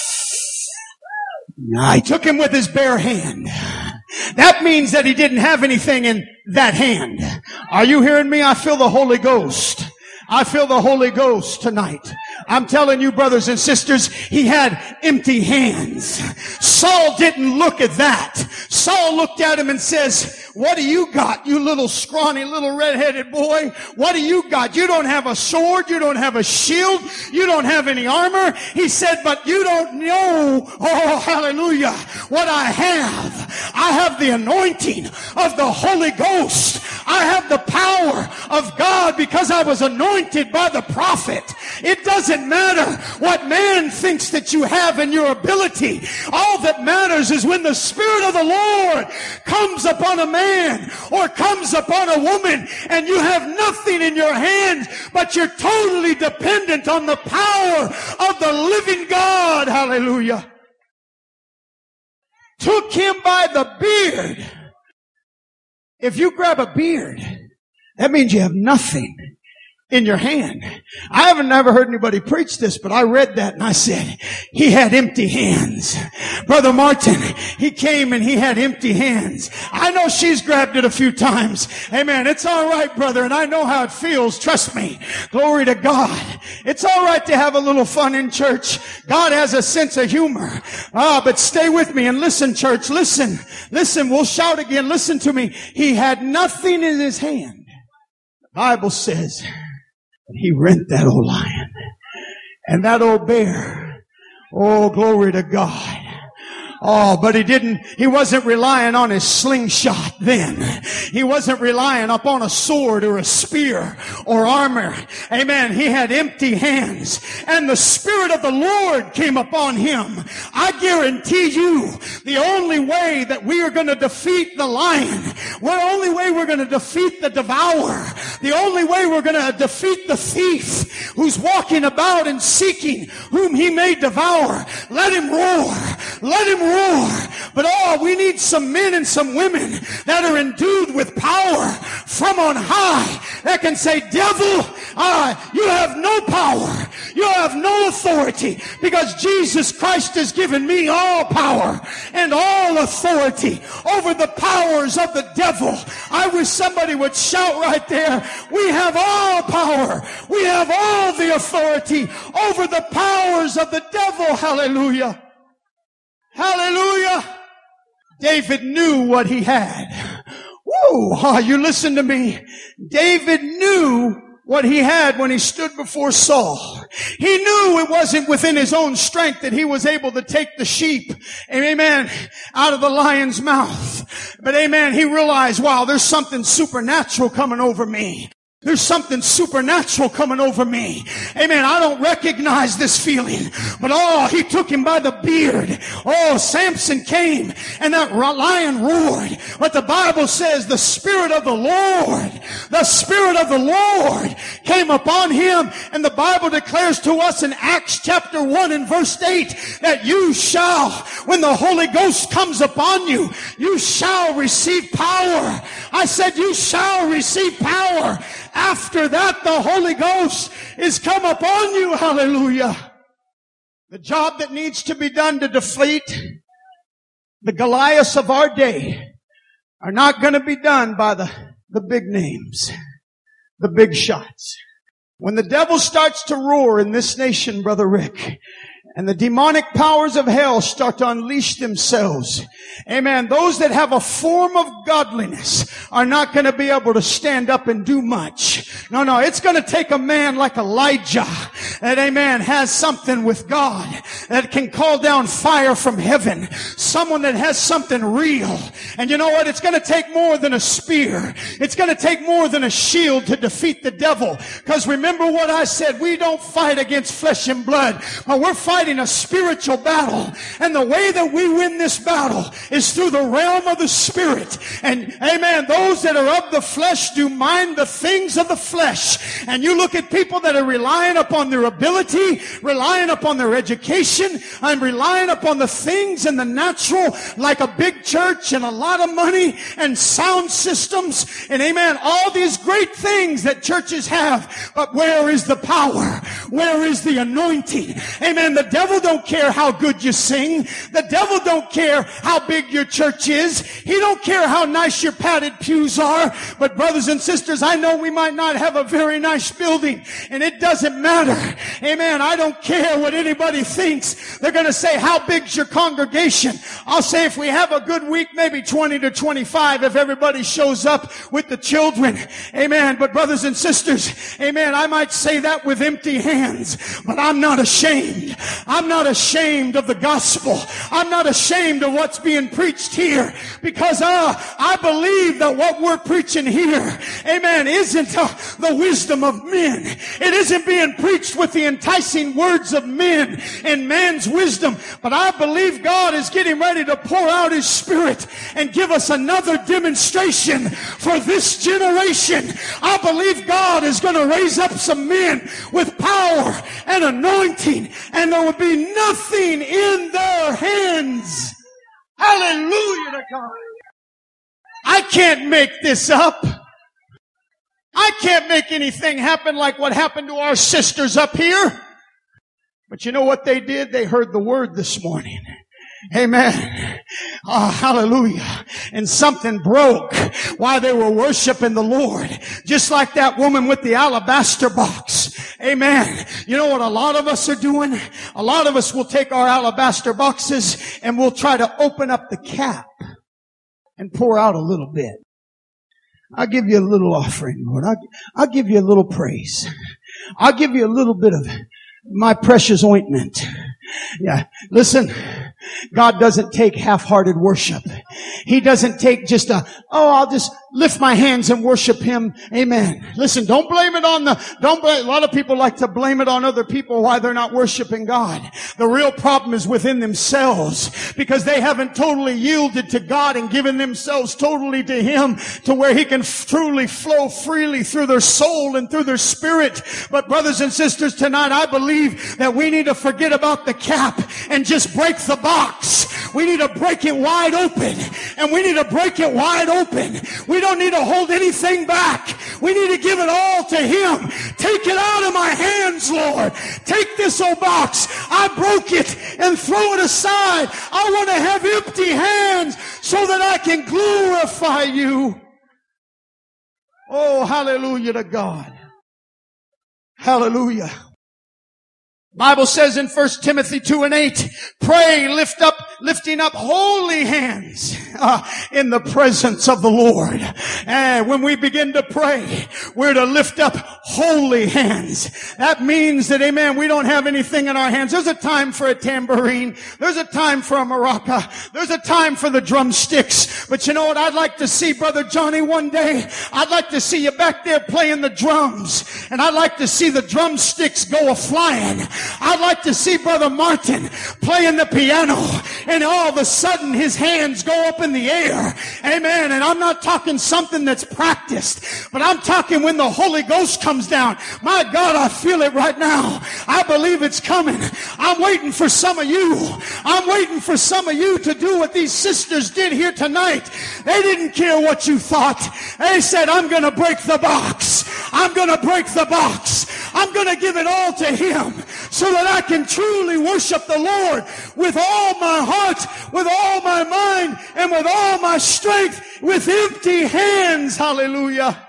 Nah, he took him with his bare hand. That means that he didn't have anything in that hand. Are you hearing me? I feel the Holy Ghost. I feel the Holy Ghost tonight. I'm telling you, brothers and sisters, he had empty hands. Saul didn't look at that. Saul looked at him and says, what do you got, you little scrawny little red-headed boy? What do you got? You don't have a sword. You don't have a shield. You don't have any armor. He said, but you don't know, oh, hallelujah, what I have. I have the anointing of the Holy Ghost. I have the power of God because I was anointed by the prophet. It doesn't matter what man thinks that you have in your ability. All that matters is when the Spirit of the Lord comes upon a man or comes upon a woman and you have nothing in your hands, but you're totally dependent on the power of the living God. Hallelujah. Took him by the beard. If you grab a beard, that means you have nothing in your hand. I haven't never heard anybody preach this, but I read that and I said, he had empty hands. Brother Martin, he came and he had empty hands. I know she's grabbed it a few times. Amen. It's all right, brother, and I know how it feels. Trust me. Glory to God. It's all right to have a little fun in church. God has a sense of humor. Ah, but stay with me and listen, church. Listen. Listen. We'll shout again. Listen to me. He had nothing in his hand. The Bible says he rent that old lion and that old bear. Oh, glory to God. Oh, but he didn't, he wasn't relying on his slingshot then. He wasn't relying upon a sword or a spear or armor. Amen. He had empty hands and the Spirit of the Lord came upon him. I guarantee you the only way that we are going to defeat the lion, the only way we're going to defeat the devourer, the only way we're going to defeat the thief who's walking about and seeking whom he may devour, let him roar. Let him roar. But oh, we need some men and some women that are endued with power from on high that can say, devil, uh, you have no power. You have no authority because Jesus Christ has given me all power and all authority over the powers of the devil. I wish somebody would shout right there, we have all power. We have all the authority over the powers of the devil. Hallelujah. Hallelujah. David knew what he had. Woo! Oh, you listen to me. David knew what he had when he stood before Saul. He knew it wasn't within his own strength that he was able to take the sheep, amen, out of the lion's mouth. But amen, he realized, wow, there's something supernatural coming over me. There's something supernatural coming over me. Amen. I don't recognize this feeling. But oh, he took him by the beard. Oh, Samson came and that lion roared. But the Bible says the Spirit of the Lord, the Spirit of the Lord came upon him. And the Bible declares to us in Acts chapter one and verse eight that you shall, when the Holy Ghost comes upon you, you shall receive power. I said you shall receive power. After that, the Holy Ghost is come upon you. Hallelujah. The job that needs to be done to defeat the Goliaths of our day are not going to be done by the, the big names, the big shots. When the devil starts to roar in this nation, Brother Rick, and the demonic powers of hell start to unleash themselves, amen, those that have a form of godliness are not going to be able to stand up and do much. No, no, it's going to take a man like Elijah that, amen, has something with God, that can call down fire from heaven, someone that has something real. And you know what? It's going to take more than a spear. It's going to take more than a shield to defeat the devil. Because remember what I said, we don't fight against flesh and blood, but we're fighting fighting a spiritual battle. And the way that we win this battle is through the realm of the Spirit. And amen, those that are of the flesh do mind the things of the flesh. And you look at people that are relying upon their ability, relying upon their education, and relying upon the things in the natural, like a big church and a lot of money and sound systems and amen, all these great things that churches have. But where is the power? Where is the anointing? Amen. The devil don't care how good you sing. The devil don't care how big your church is. He don't care how nice your padded pews are. But brothers and sisters, I know we might not have a very nice building, and it doesn't matter. Amen. I don't care what anybody thinks. They're going to say, how big's your congregation? I'll say if we have a good week, maybe twenty to twenty-five if everybody shows up with the children. Amen. But brothers and sisters, amen, I might say that with empty hands, but I'm not ashamed. I'm not ashamed of the gospel. I'm not ashamed of what's being preached here, because uh, I believe that what we're preaching here, amen, isn't uh, the wisdom of men. It isn't being preached with the enticing words of men and man's wisdom, but I believe God is getting ready to pour out His Spirit and give us another demonstration for this generation. I believe God is going to raise up some men with power and anointing, and there will be nothing in their hands. Hallelujah to God. I can't make this up. I can't make anything happen like what happened to our sisters up here. But you know what they did? They heard the word this morning. Amen. Oh, hallelujah. And something broke while they were worshiping the Lord. Just like that woman with the alabaster box. Amen. You know what a lot of us are doing? A lot of us will take our alabaster boxes and we'll try to open up the cap and pour out a little bit. I'll give you a little offering, Lord. I'll, I'll give you a little praise. I'll give you a little bit of my precious ointment. Yeah. Listen, God doesn't take half-hearted worship. He doesn't take just a, oh, I'll just lift my hands and worship Him. Amen. Listen, don't blame it on the, don't blame, a lot of people like to blame it on other people why they're not worshiping God. The real problem is within themselves, because they haven't totally yielded to God and given themselves totally to Him to where He can f- truly flow freely through their soul and through their spirit. But brothers and sisters, tonight I believe that we need to forget about the cap and just break the box. We need to break it wide open, and we need to break it wide open. We don't need to hold anything back. We need to give it all to Him. Take it out of my hands, Lord. Take this old box. I broke it and throw it aside. I want to have empty hands so that I can glorify You. Oh, hallelujah to God. Hallelujah. Bible says in First Timothy two and eight, pray, lift up, lifting up holy hands uh, in the presence of the Lord. And when we begin to pray, we're to lift up holy hands. That means that, amen, we don't have anything in our hands. There's a time for a tambourine. There's a time for a maraca. There's a time for the drumsticks. But you know what I'd like to see, Brother Johnny, one day? I'd like to see you back there playing the drums. And I'd like to see the drumsticks go a-flying. I'd like to see Brother Martin playing the piano, and all of a sudden his hands go up in the air. Amen. And I'm not talking something that's practiced, but I'm talking when the Holy Ghost comes down. My God, I feel it right now. I believe it's coming. I'm waiting for some of you. I'm waiting for some of you to do what these sisters did here tonight. They didn't care what you thought. They said, I'm going to break the box. I'm going to break the box. I'm going to give it all to Him so that I can truly worship the Lord with all my heart, with all my mind, and with all my strength, with empty hands. Hallelujah.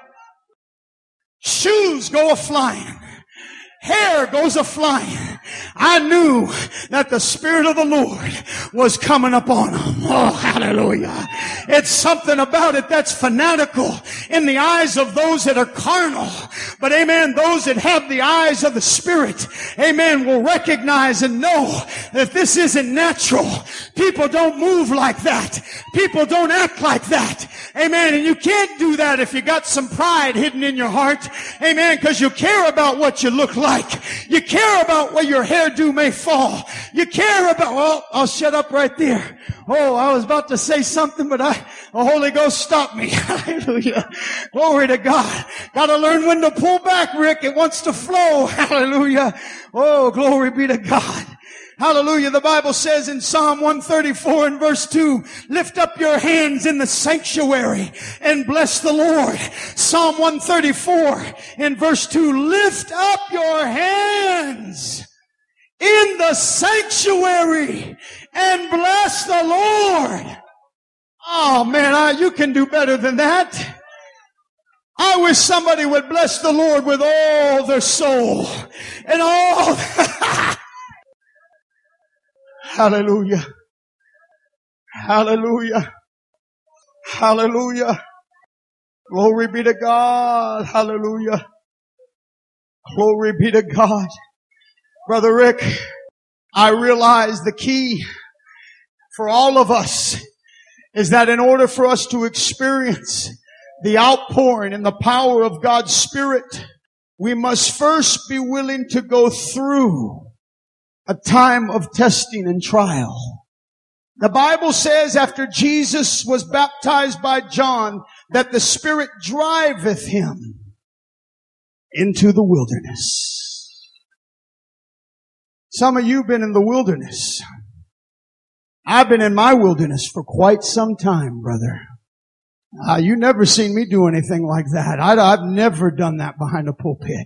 Shoes go a-flying. Hair goes a-flying. I knew that the Spirit of the Lord was coming upon them. Oh, hallelujah. It's something about it that's fanatical in the eyes of those that are carnal. But amen, those that have the eyes of the Spirit, amen, will recognize and know that this isn't natural. People don't move like that. People don't act like that. Amen. And you can't do that if you got some pride hidden in your heart. Amen. Because you care about what you look like. You care about where your hairdo may fall. You care about, well, I'll shut up right there. Oh, I was about to say something, but I, the Holy Ghost stopped me. Hallelujah. Glory to God. Gotta learn when to pull back, Rick. It wants to flow. Hallelujah. Oh, glory be to God. Hallelujah. The Bible says in Psalm one thirty-four and verse two, lift up your hands in the sanctuary and bless the Lord. Psalm one thirty-four and verse two, lift up your hands in the sanctuary and bless the Lord. Oh man, I, you can do better than that. I wish somebody would bless the Lord with all their soul and all. Hallelujah. Hallelujah. Hallelujah. Glory be to God. Hallelujah. Glory be to God. Brother Rick, I realize the key for all of us is that in order for us to experience the outpouring and the power of God's Spirit, we must first be willing to go through a time of testing and trial. The Bible says after Jesus was baptized by John that the Spirit driveth him into the wilderness. Some of you have been in the wilderness. I've been in my wilderness for quite some time, brother. Uh, you never seen me do anything like that. I, I've never done that behind a pulpit.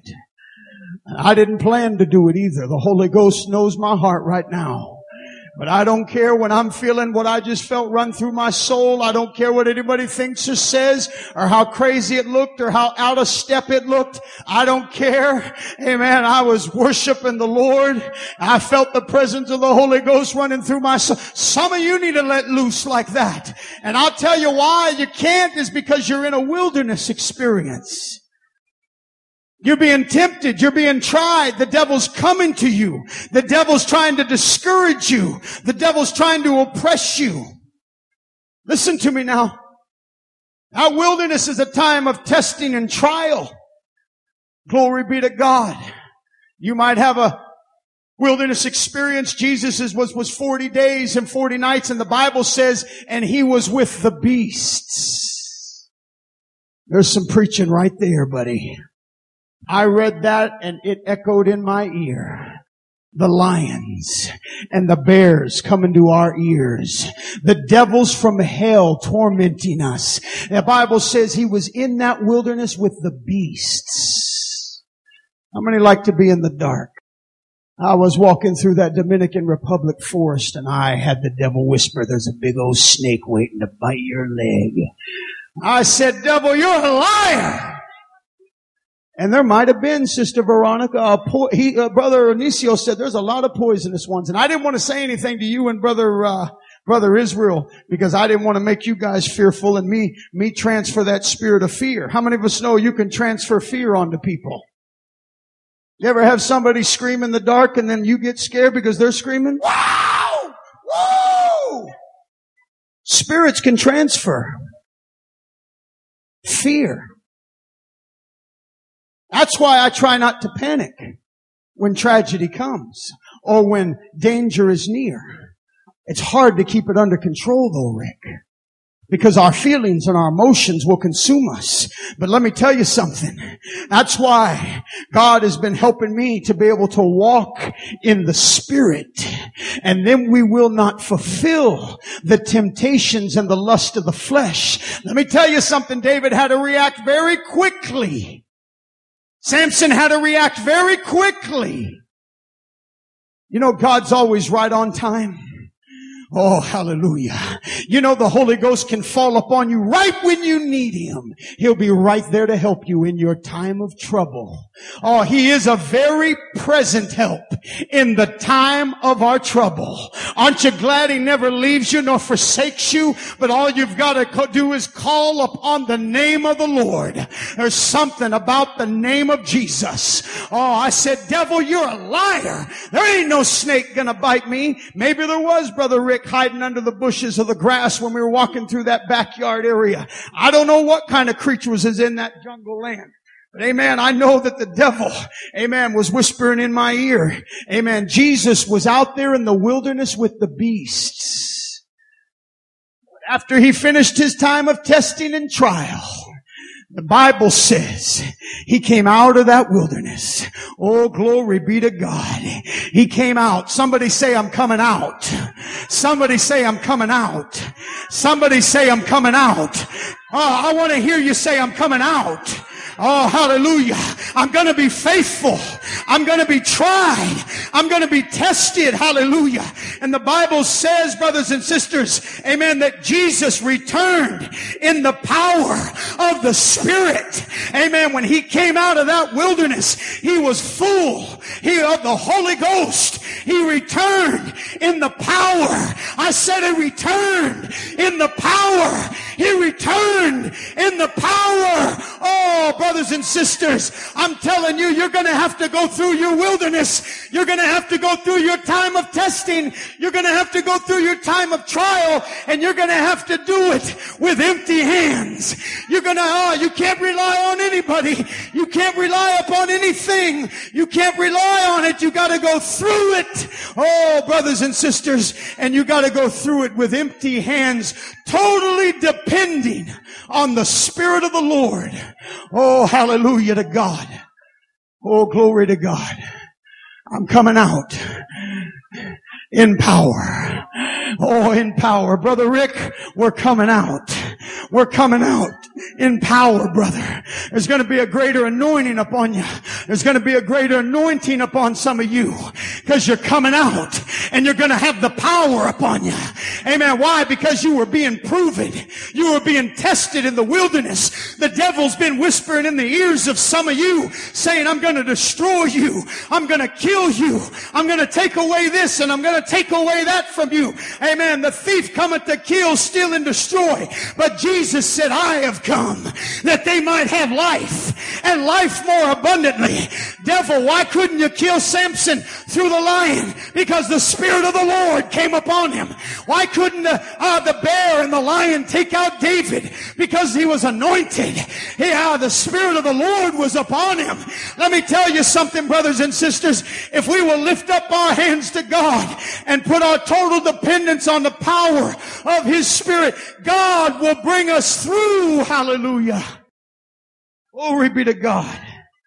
I didn't plan to do it either. The Holy Ghost knows my heart right now. But I don't care when I'm feeling what I just felt run through my soul. I don't care what anybody thinks or says or how crazy it looked or how out of step it looked. I don't care. Amen. I was worshiping the Lord. I felt the presence of the Holy Ghost running through my soul. Some of you need to let loose like that. And I'll tell you why you can't is because you're in a wilderness experience. You're being tempted. You're being tried. The devil's coming to you. The devil's trying to discourage you. The devil's trying to oppress you. Listen to me now. Our wilderness is a time of testing and trial. Glory be to God. You might have a wilderness experience. Jesus' was, was forty days and forty nights, and the Bible says, and he was with the beasts. There's some preaching right there, buddy. I read that and it echoed in my ear. The lions and the bears coming to our ears. The devils from hell tormenting us. The Bible says he was in that wilderness with the beasts. How many like to be in the dark? I was walking through that Dominican Republic forest and I had the devil whisper, there's a big old snake waiting to bite your leg. I said, devil, you're a liar. And there might have been, Sister Veronica, uh, po- he, uh, Brother Onicio said there's a lot of poisonous ones. And I didn't want to say anything to you and Brother, uh, Brother Israel because I didn't want to make you guys fearful and me, me transfer that spirit of fear. How many of us know you can transfer fear onto people? You ever have somebody scream in the dark and then you get scared because they're screaming? Wow! Woo! Spirits can transfer fear. That's why I try not to panic when tragedy comes or when danger is near. It's hard to keep it under control though, Rick, because our feelings and our emotions will consume us. But let me tell you something. That's why God has been helping me to be able to walk in the Spirit. And then we will not fulfill the temptations and the lust of the flesh. Let me tell you something. David had to react very quickly. Samson had to react very quickly. You know, God's always right on time. Oh, hallelujah. You know, the Holy Ghost can fall upon you right when you need Him. He'll be right there to help you in your time of trouble. Oh, He is a very present help in the time of our trouble. Aren't you glad He never leaves you nor forsakes you? But all you've got to do is call upon the name of the Lord. There's something about the name of Jesus. Oh, I said, devil, you're a liar. There ain't no snake gonna bite me. Maybe there was, Brother Rick, hiding under the bushes of the grass when we were walking through that backyard area. I don't know what kind of creature was in that jungle land. But amen, I know that the devil, amen, was whispering in my ear. Amen. Jesus was out there in the wilderness with the beasts. After he finished his time of testing and trial, the Bible says he came out of that wilderness. Oh, glory be to God. He came out. Somebody say, I'm coming out. Somebody say, I'm coming out. Somebody say, I'm coming out. Oh, I want to hear you say, I'm coming out. Oh, hallelujah. I'm going to be faithful. I'm going to be tried. I'm going to be tested. Hallelujah. And the Bible says, brothers and sisters, amen, that Jesus returned in the power of the Spirit. Amen. When he came out of that wilderness, he was full he, of the Holy Ghost. He returned in the power. I said he returned in the power. He returned in the power. Oh, brothers and sisters, I'm telling you, you're going to have to go through your wilderness. You're going to have to go through your time of testing. You're going to have to go through your time of trial, and you're going to have to do it with empty hands. You're going to, oh, you can't rely on anybody. You can't rely upon anything. You can't rely on it. You got to go through it. Oh, brothers and sisters, and you got to go through it with empty hands, totally depending on the Spirit of the Lord. Oh, hallelujah to God. Oh, glory to God. I'm coming out in power. Oh, in power. Brother Rick, we're coming out. We're coming out in power, brother. There's going to be a greater anointing upon you. There's going to be a greater anointing upon some of you because you're coming out and you're going to have the power upon you. Amen. Why? Because you were being proven. You were being tested in the wilderness. The devil's been whispering in the ears of some of you saying, I'm going to destroy you. I'm going to kill you. I'm going to take away this and I'm going to take away that from you. Amen. The thief cometh to kill, steal, and destroy. But Jesus said, I have come that they might have life and life more abundantly. Devil, why couldn't you kill Samson through the lion? Because the Spirit of the Lord came upon him. Why couldn't the, uh, the bear and the lion take out David? Because he was anointed. Yeah, the Spirit of the Lord was upon him. Let me tell you something, brothers and sisters. If we will lift up our hands to God and put our total dependence on the power of His Spirit, God will bring us through. Hallelujah. Glory be to God.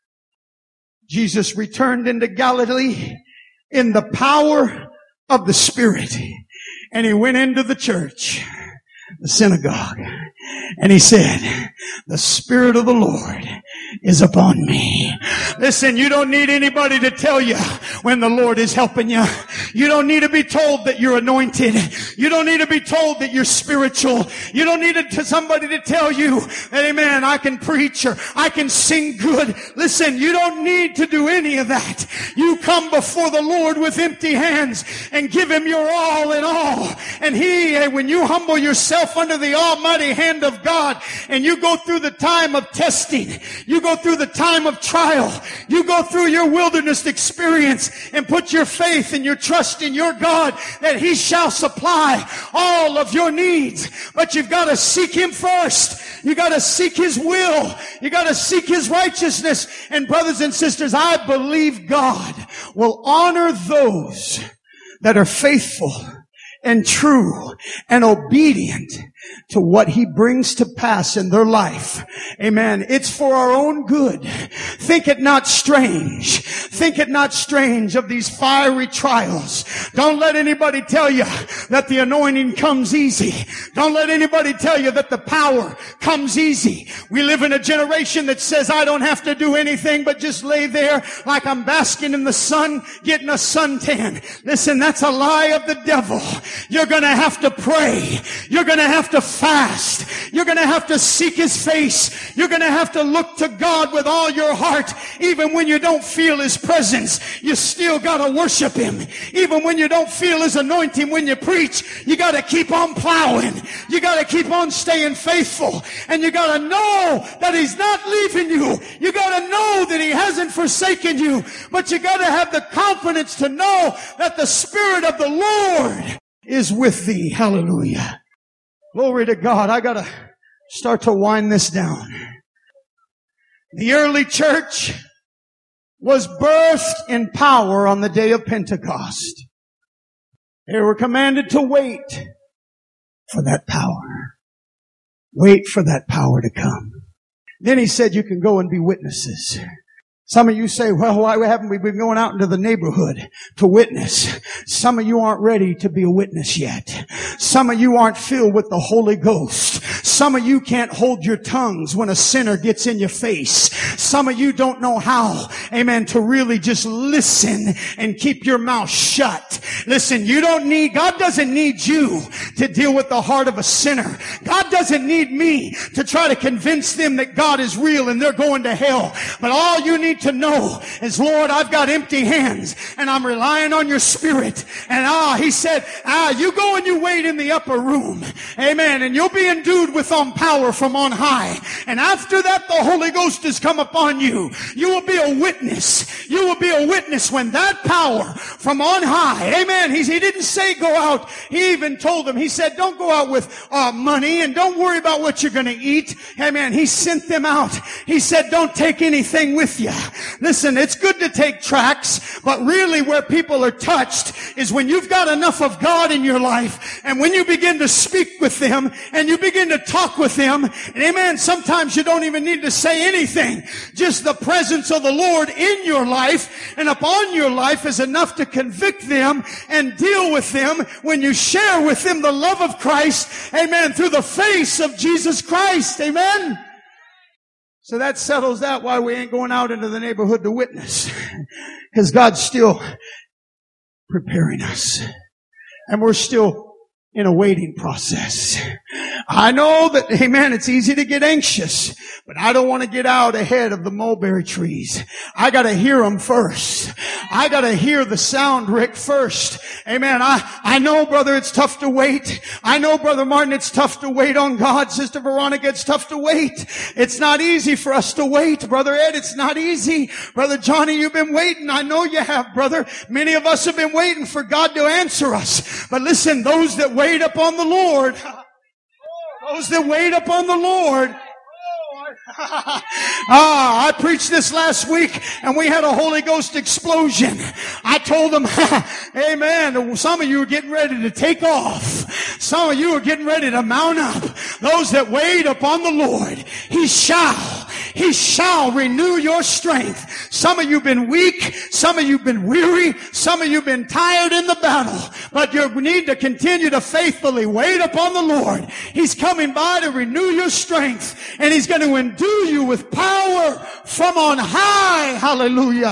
Jesus returned into Galilee in the power of the Spirit. And He went into the church, the synagogue, and He said, the Spirit of the Lord is upon me. Listen, you don't need anybody to tell you when the Lord is helping you. You don't need to be told that you're anointed. You don't need to be told that you're spiritual. You don't need to, somebody to tell you that, amen, I can preach or I can sing good. Listen, you don't need to do any of that. You come before the Lord with empty hands and give Him your all in all. And He, when you humble yourself under the almighty hand of God and you go through the time of testing, you go through the time of trial, you go through your wilderness experience and put your faith and your trust in your God that He shall supply all of your needs. But you've got to seek Him first. You got to seek His will. You got to seek His righteousness. And brothers and sisters, I believe God will honor those that are faithful and true and obedient to what He brings to pass in their life. Amen. It's for our own good. Think it not strange. Think it not strange of these fiery trials. Don't let anybody tell you that the anointing comes easy. Don't let anybody tell you that the power comes easy. We live in a generation that says, I don't have to do anything but just lay there like I'm basking in the sun, getting a suntan. Listen, that's a lie of the devil. You're going to have to pray. You're going to have to fast. You're going to have to seek His face. You're going to have to look to God with all your heart. Even when you don't feel His presence, you still got to worship Him. Even when you don't feel His anointing when you preach, you got to keep on plowing. You got to keep on staying faithful. And you got to know that He's not leaving you. You got to know that He hasn't forsaken you. But you got to have the confidence to know that the Spirit of the Lord is with thee. Hallelujah. Glory to God. I got to start to wind this down. The early church was birthed in power on the day of Pentecost. They were commanded to wait for that power. Wait for that power to come. Then he said you can go and be witnesses. Some of you say, well, why haven't we been going out into the neighborhood to witness? Some of you aren't ready to be a witness yet. Some of you aren't filled with the Holy Ghost. Some of you can't hold your tongues when a sinner gets in your face. Some of you don't know how, amen, to really just listen and keep your mouth shut. Listen, you don't need, God doesn't need you to deal with the heart of a sinner. God doesn't need me to try to convince them that God is real and they're going to hell. But all you need to know is, Lord, I've got empty hands and I'm relying on your Spirit. And ah, he said, ah, you go and you wait in the upper room. Amen. And you'll be endued with on power from on high. And after that, the Holy Ghost has come upon you. You will be a witness. You will be a witness when that power from on high. Amen. He, he didn't say go out. He even told them, he said, don't go out with uh, money and don't worry about what you're going to eat. Amen. He sent them out. He said, don't take anything with you. Listen, it's good to take tracts, but really where people are touched is when you've got enough of God in your life and when you begin to speak with them and you begin to talk with them. And amen, sometimes you don't even need to say anything. Just the presence of the Lord in your life and upon your life is enough to convict them and deal with them when you share with them the love of Christ. Amen, through the face of Jesus Christ. Amen. So that settles that why we ain't going out into the neighborhood to witness. Because God's still preparing us. And we're still in a waiting process. I know that, amen, it's easy to get anxious, but I don't want to get out ahead of the mulberry trees. I got to hear them first. I got to hear the sound, Rick, first. Amen. I, I know, brother, it's tough to wait. I know, Brother Martin, it's tough to wait on God. Sister Veronica, it's tough to wait. It's not easy for us to wait. Brother Ed, it's not easy. Brother Johnny, you've been waiting. I know you have, brother. Many of us have been waiting for God to answer us. But listen, those that wait upon the Lord, those that wait upon the Lord. Ah, I preached this last week and we had a Holy Ghost explosion. I told them, amen, some of you are getting ready to take off. Some of you are getting ready to mount up. Those that wait upon the Lord, He shall, He shall renew your strength. Some of you have been weak. Some of you have been weary. Some of you have been tired in the battle. But you need to continue to faithfully wait upon the Lord. He's coming by to renew your strength. And He's going to endue you with power from on high. Hallelujah.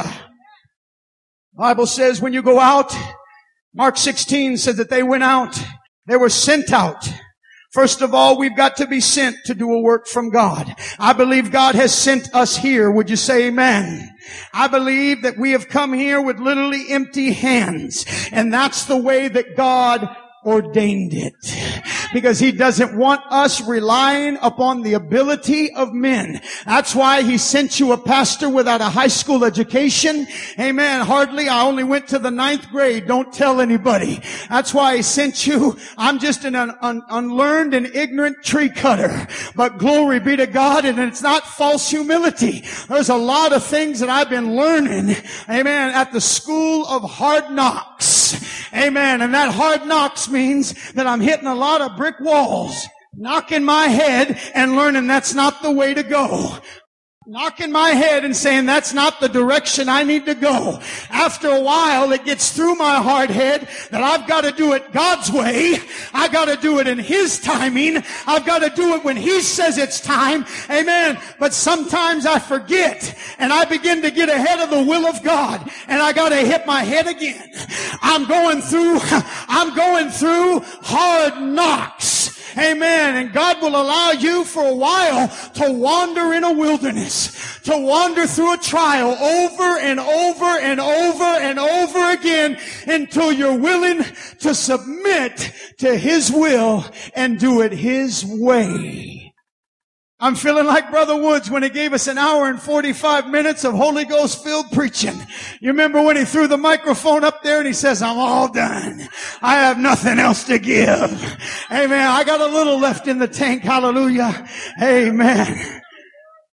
The Bible says when you go out, Mark sixteen says that they went out. They were sent out. First of all, we've got to be sent to do a work from God. I believe God has sent us here. Would you say amen? I believe that we have come here with literally empty hands. And that's the way that God ordained it. Because He doesn't want us relying upon the ability of men. That's why He sent you a pastor without a high school education. Amen. Hardly. I only went to the ninth grade. Don't tell anybody. That's why He sent you. I'm just an un- un- unlearned and ignorant tree cutter. But glory be to God. And it's not false humility. There's a lot of things that I've been learning. Amen. At the school of hard knocks. Amen. And that hard knocks means that I'm hitting a lot of brick walls, knocking my head and learning that's not the way to go. Knocking my head and saying that's not the direction I need to go. After a while, it gets through my hard head that I've got to do it God's way. I've got to do it in His timing. I've got to do it when He says it's time. Amen. But sometimes I forget and I begin to get ahead of the will of God and I got to hit my head again. I'm going through, I'm going through hard knocks. Amen. And God will allow you for a while to wander in a wilderness, to wander through a trial over and over and over and over again until you're willing to submit to His will and do it His way. I'm feeling like Brother Woods when he gave us an hour and forty-five minutes of Holy Ghost filled preaching. You remember when he threw the microphone up there and he says, I'm all done. I have nothing else to give. Amen. I got a little left in the tank. Hallelujah. Amen.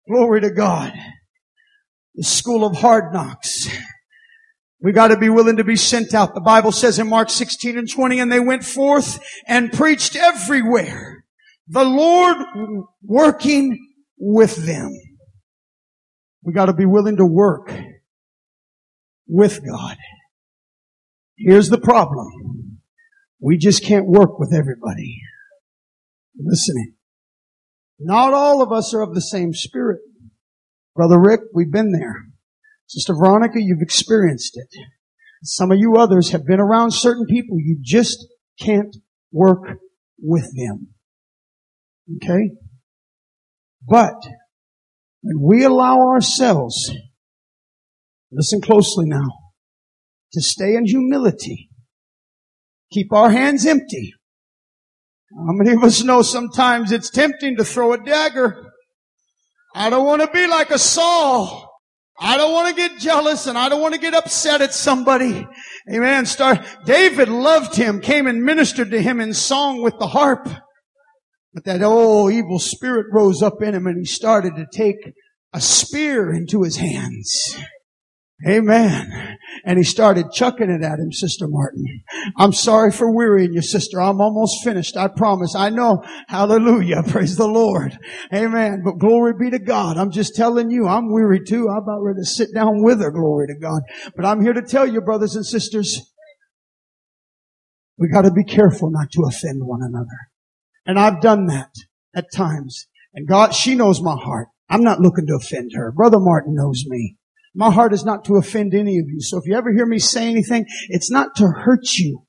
Glory to God. The school of hard knocks. We got to be willing to be sent out. The Bible says in Mark sixteen and twenty, and they went forth and preached everywhere, the Lord working with them. We got to be willing to work with God. Here's the problem. We just can't work with everybody. Listening. Not all of us are of the same spirit. Brother Rick, we've been there. Sister Veronica, you've experienced it. Some of you others have been around certain people. You just can't work with them. Okay? But when we allow ourselves, listen closely now, to stay in humility, keep our hands empty. How many of us know sometimes it's tempting to throw a dagger? I don't want to be like a Saul. I don't want to get jealous and I don't want to get upset at somebody. Amen. Start. David loved him, came and ministered to him in song with the harp. But that old evil spirit rose up in him and he started to take a spear into his hands. Amen. And he started chucking it at him, Sister Martin. I'm sorry for wearying you, sister. I'm almost finished. I promise. I know. Hallelujah. Praise the Lord. Amen. But glory be to God. I'm just telling you, I'm weary too. I'm about ready to sit down with her. Glory to God. But I'm here to tell you, brothers and sisters, we got to be careful not to offend one another. And I've done that at times. And God, she knows my heart. I'm not looking to offend her. Brother Martin knows me. My heart is not to offend any of you. So if you ever hear me say anything, it's not to hurt you.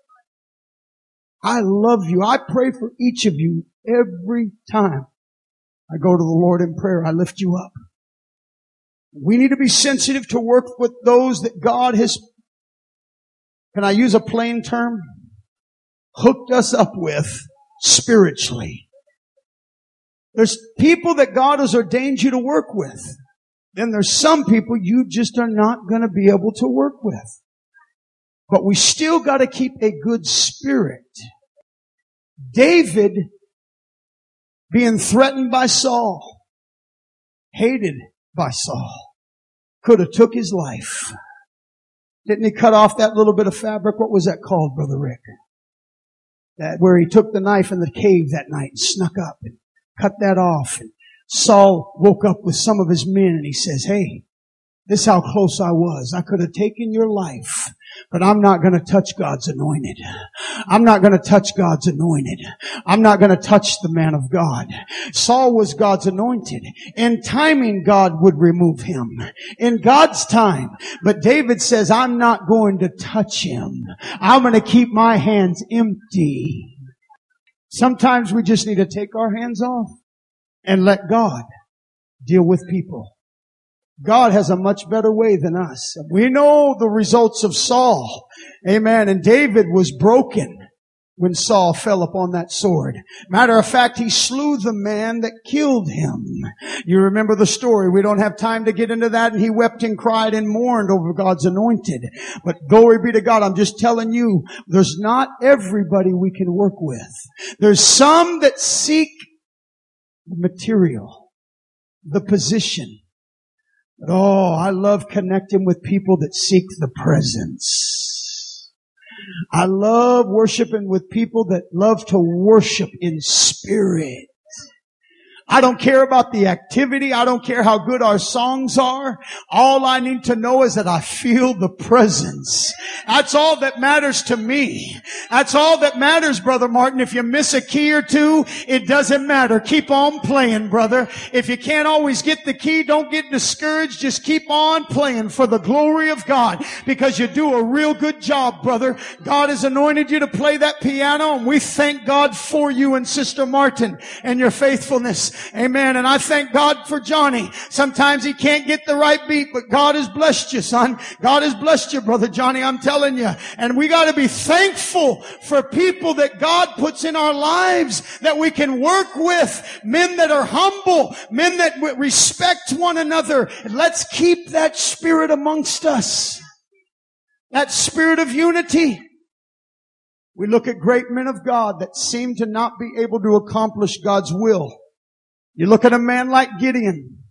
I love you. I pray for each of you every time I go to the Lord in prayer. I lift you up. We need to be sensitive to work with those that God has, can I use a plain term? Hooked us up with spiritually. There's people that God has ordained you to work with. Then there's some people you just are not going to be able to work with. But we still got to keep a good spirit. David, being threatened by Saul, hated by Saul, could have took his life. Didn't he cut off that little bit of fabric? What was that called, Brother Rick? That where he took the knife in the cave that night and snuck up and cut that off. And Saul woke up with some of his men and he says, hey, this is how close I was. I could have taken your life, but I'm not going to touch God's anointed. I'm not going to touch God's anointed. I'm not going to touch the man of God. Saul was God's anointed. In timing, God would remove him. In God's time. But David says, I'm not going to touch him. I'm going to keep my hands empty. Sometimes we just need to take our hands off and let God deal with people. God has a much better way than us. We know the results of Saul. Amen. And David was broken when Saul fell upon that sword. Matter of fact, he slew the man that killed him. You remember the story. We don't have time to get into that. And he wept and cried and mourned over God's anointed. But glory be to God. I'm just telling you, there's not everybody we can work with. There's some that seek the material, the position. But oh, I love connecting with people that seek the presence. I love worshiping with people that love to worship in spirit. I don't care about the activity. I don't care how good our songs are. All I need to know is that I feel the presence. That's all that matters to me. That's all that matters, Brother Martin. If you miss a key or two, it doesn't matter. Keep on playing, brother. If you can't always get the key, don't get discouraged. Just keep on playing for the glory of God, because you do a real good job, brother. God has anointed you to play that piano, and we thank God for you and Sister Martin and your faithfulness. Amen. And I thank God for Johnny. Sometimes he can't get the right beat, but God has blessed you, son. God has blessed you, Brother Johnny. I'm telling you. And we got to be thankful for people that God puts in our lives that we can work with. Men that are humble. Men that respect one another. Let's keep that spirit amongst us. That spirit of unity. We look at great men of God that seem to not be able to accomplish God's will. You look at a man like Gideon.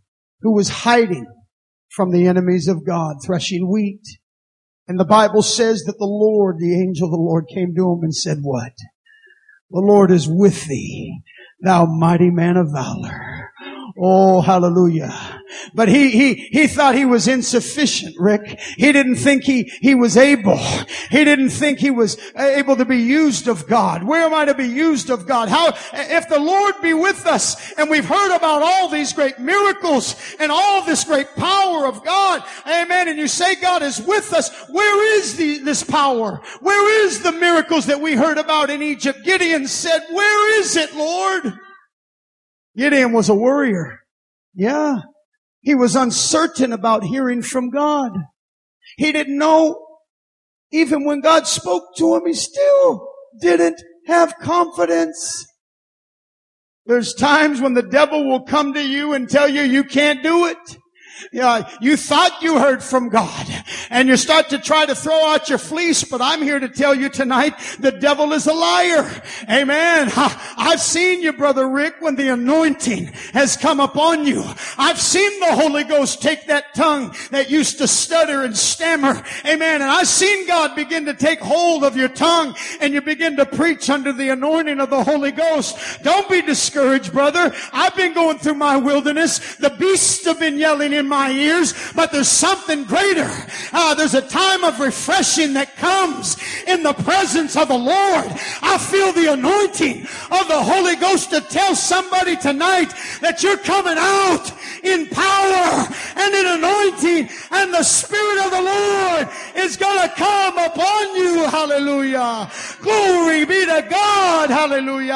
who was hiding from the enemies of God, threshing wheat. And the Bible says that the Lord, the angel of the Lord, came to him and said, what? The Lord is with thee, thou mighty man of valor. Oh, hallelujah. But he, he, he thought he was insufficient, Rick. He didn't think he, he was able. He didn't think he was able to be used of God. Where am I to be used of God? How, if the Lord be with us, and we've heard about all these great miracles and all this great power of God, amen, and you say God is with us, where is the, this power? Where is the miracles that we heard about in Egypt? Gideon said, where is it, Lord? Gideon was a worrier. Yeah. He was uncertain about hearing from God. He didn't know, even when God spoke to him, he still didn't have confidence. There's times when the devil will come to you and tell you you can't do it. Yeah, you thought you heard from God, and you start to try to throw out your fleece, but I'm here to tell you tonight, the devil is a liar. Amen. I've seen you, Brother Rick, when the anointing has come upon you. I've seen the Holy Ghost take that tongue that used to stutter and stammer. Amen. And I've seen God begin to take hold of your tongue, and you begin to preach under the anointing of the Holy Ghost. Don't be discouraged, brother. I've been going through my wilderness. The beasts have been yelling in my ears, but there's something greater. Uh, there's a time of refreshing that comes in the presence of the Lord. I feel the anointing of the Holy Ghost to tell somebody tonight that you're coming out in power and in anointing, and the Spirit of the Lord is going to come upon you. Hallelujah. Glory be to God. Hallelujah.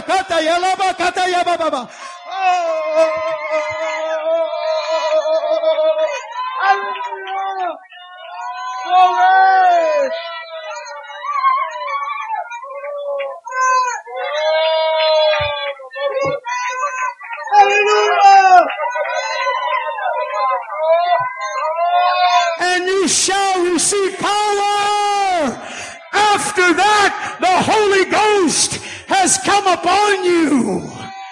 Hallelujah. Glory. Hallelujah. And you shall receive power. After that, the Holy Ghost has come upon you.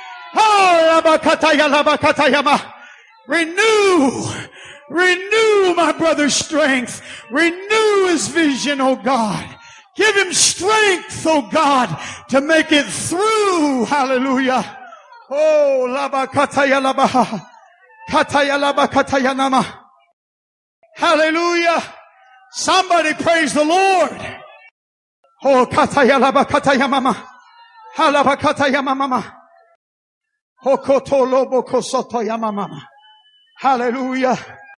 Renew, renew my brother's strength. Renew his vision, oh God. Give him strength, oh God, to make it through. Hallelujah. Oh, laba kataya laba, kataya laba kataya nama. Hallelujah. Somebody praise the Lord. Oh, kataya laba kataya mama. Halaba kataya mama. Hallelujah.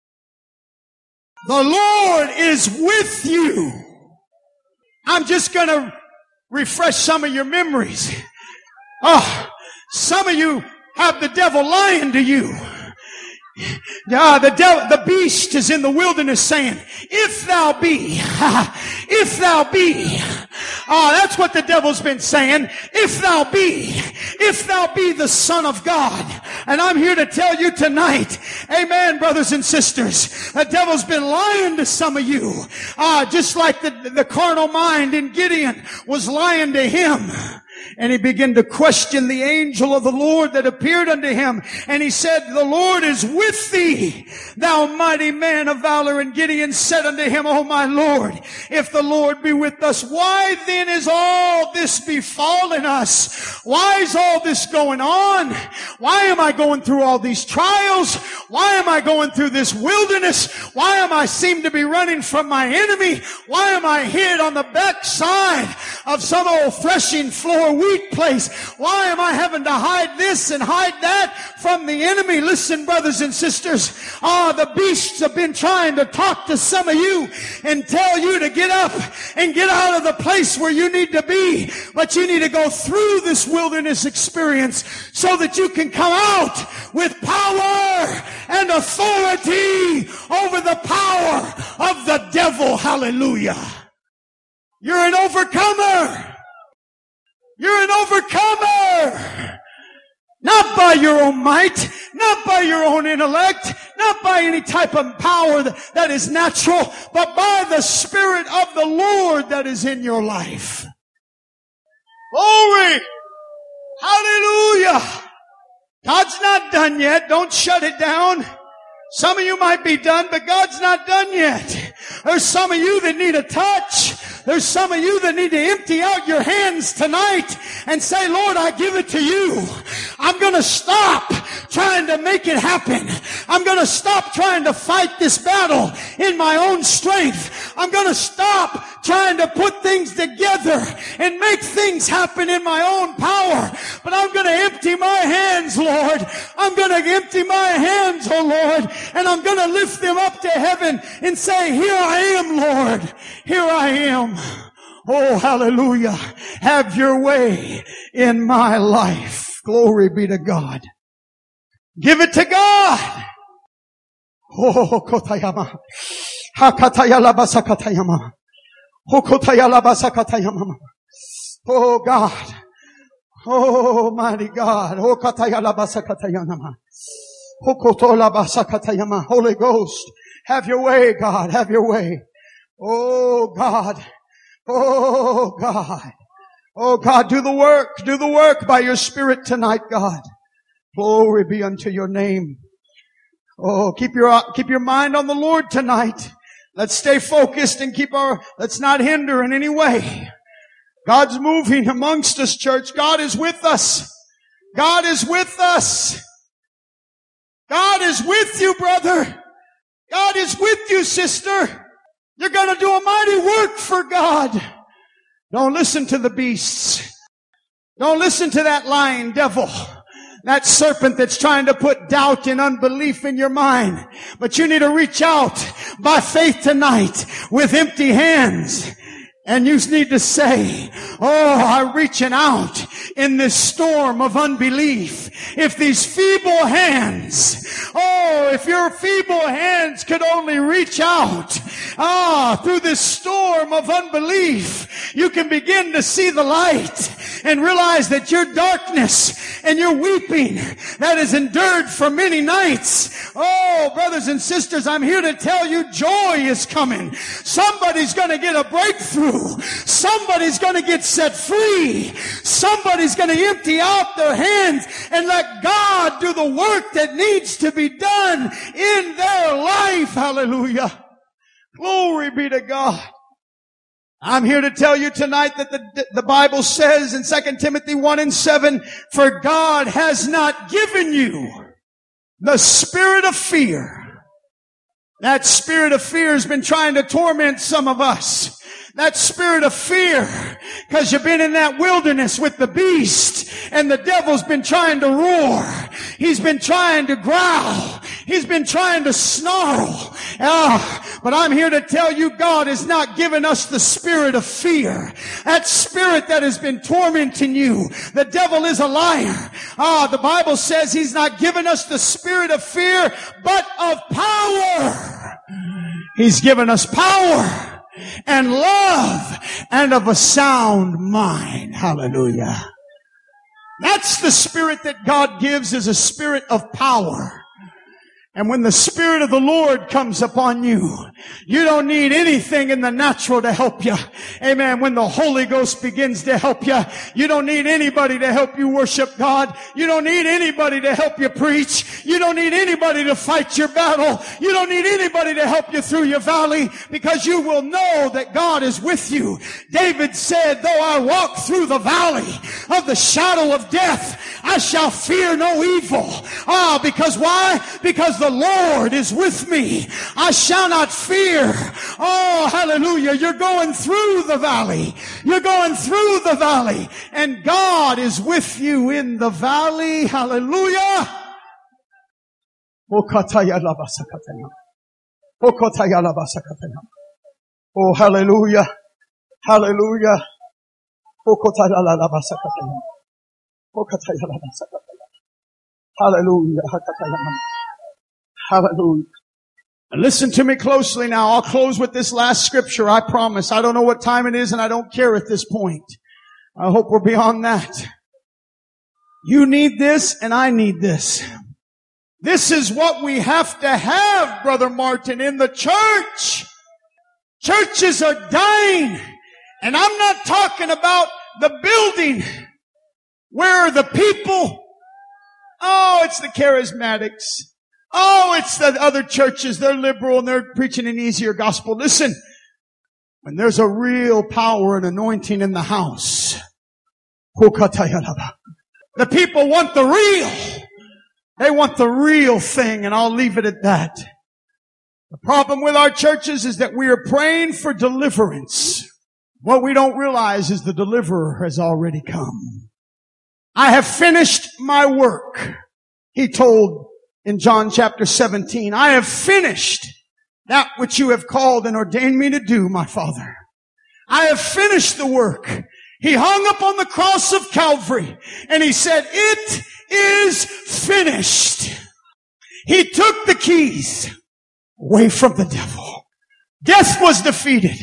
The Lord is with you. I'm just going to refresh some of your memories. Oh, some of you have the devil lying to you. Yeah, the devil, the beast is in the wilderness saying, if thou be, if thou be. Ah, that's what the devil's been saying. If thou be, if thou be the Son of God. And I'm here to tell you tonight, amen, brothers and sisters, the devil's been lying to some of you. Ah, just like the, the carnal mind in Gideon was lying to him. And he began to question the angel of the Lord that appeared unto him. And he said, the Lord is with thee, thou mighty man of valor. And Gideon said unto him, O my Lord, if the Lord be with us, why then is all this befallen us? Why is all this going on? Why am I going through all these trials? Why am I going through this wilderness? Why am I seem to be running from my enemy? Why am I hid on the backside of some old threshing floor wheat place? Why am I having to hide this and hide that from the enemy? Listen, brothers and sisters, ah, the beasts have been trying to talk to some of you and tell you to get up and get out of the place where you need to be. But you need to go through this wilderness experience so that you can come out with power and authority over the power of the devil. Hallelujah. You're an overcomer. You're an overcomer. Not by your own might, not by your own intellect, not by any type of power that is natural, but by the Spirit of the Lord that is in your life. Glory! Hallelujah! God's not done yet. Don't shut it down. Some of you might be done, but God's not done yet. There's some of you that need a touch. There's some of you that need to empty out your hands tonight and say, Lord, I give it to you. I'm going to stop trying to make it happen. I'm going to stop trying to fight this battle in my own strength. I'm going to stop trying to put things together and make things happen in my own power. But I'm going to empty my hands, Lord. I'm going to empty my hands, oh Lord, and I'm going to lift them up to heaven and say, here I am, Lord. Here I am. Oh, hallelujah. Have your way in my life. Glory be to God. Give it to God. Oh, kotayama. Hakatayalabasa katayama. Oh, kotayalabasa katayama. Oh, God. Oh, mighty God. Oh, katayalabasa katayama. Oh, kotolabasa katayama. Holy Ghost, have your way, God. Have your way. Oh, God. Oh, God. Oh, God, do the work. Do the work by your Spirit tonight, God. Glory be unto your name. Oh, keep your, keep your mind on the Lord tonight. Let's stay focused and keep our, let's not hinder in any way. God's moving amongst us, church. God is with us. God is with us. God is with you, brother. God is with you, sister. You're going to do a mighty work for God. Don't listen to the beasts. Don't listen to that lying devil. That serpent that's trying to put doubt and unbelief in your mind. But you need to reach out by faith tonight with empty hands. And you need to say, oh, I'm reaching out in this storm of unbelief. If these feeble hands, oh, if your feeble hands could only reach out, ah, through this storm of unbelief, you can begin to see the light and realize that your darkness and your weeping that has endured for many nights. Oh, brothers and sisters, I'm here to tell you joy is coming. Somebody's going to get a breakthrough. Somebody's going to get set free. Somebody's going to empty out their hands and let God do the work that needs to be done in their life. Hallelujah. Glory be to God. I'm here to tell you tonight that the, the Bible says in Second Timothy one and seven, for God has not given you the spirit of fear. That spirit of fear has been trying to torment some of us. That spirit of fear, because you've been in that wilderness with the beast and the devil's been trying to roar. He's been trying to growl. He's been trying to snarl. Ah, but I'm here to tell you God has not given us the spirit of fear. That spirit that has been tormenting you. The devil is a liar. Ah, the Bible says he's not given us the spirit of fear, but of power. He's given us power and love and of a sound mind. Hallelujah. That's the spirit that God gives, is a spirit of power. And when the Spirit of the Lord comes upon you, you don't need anything in the natural to help you. Amen. When the Holy Ghost begins to help you, you don't need anybody to help you worship God. You don't need anybody to help you preach. You don't need anybody to fight your battle. You don't need anybody to help you through your valley, because you will know that God is with you. David said, though I walk through the valley of the shadow of death, I shall fear no evil. Ah, because why? Because the Lord is with me. I shall not fear. Oh, hallelujah. You're going through the valley. You're going through the valley. And God is with you in the valley. Hallelujah. Oh, hallelujah. Hallelujah. Hallelujah. Hallelujah. And listen to me closely now. I'll close with this last scripture. I promise. I don't know what time it is and I don't care at this point. I hope we're beyond that. You need this and I need this. This is what we have to have, Brother Martin, in the church. Churches are dying. And I'm not talking about the building where the people, oh, it's the charismatics. Oh, it's the other churches. They're liberal and they're preaching an easier gospel. Listen, when there's a real power and anointing in the house, the people want the real. They want the real thing, and I'll leave it at that. The problem with our churches is that we are praying for deliverance. What we don't realize is the deliverer has already come. I have finished my work, he told in John chapter seventeen. I have finished that which you have called and ordained me to do, my Father. I have finished the work. He hung up on the cross of Calvary and he said, it is finished. He took the keys away from the devil. Death was defeated.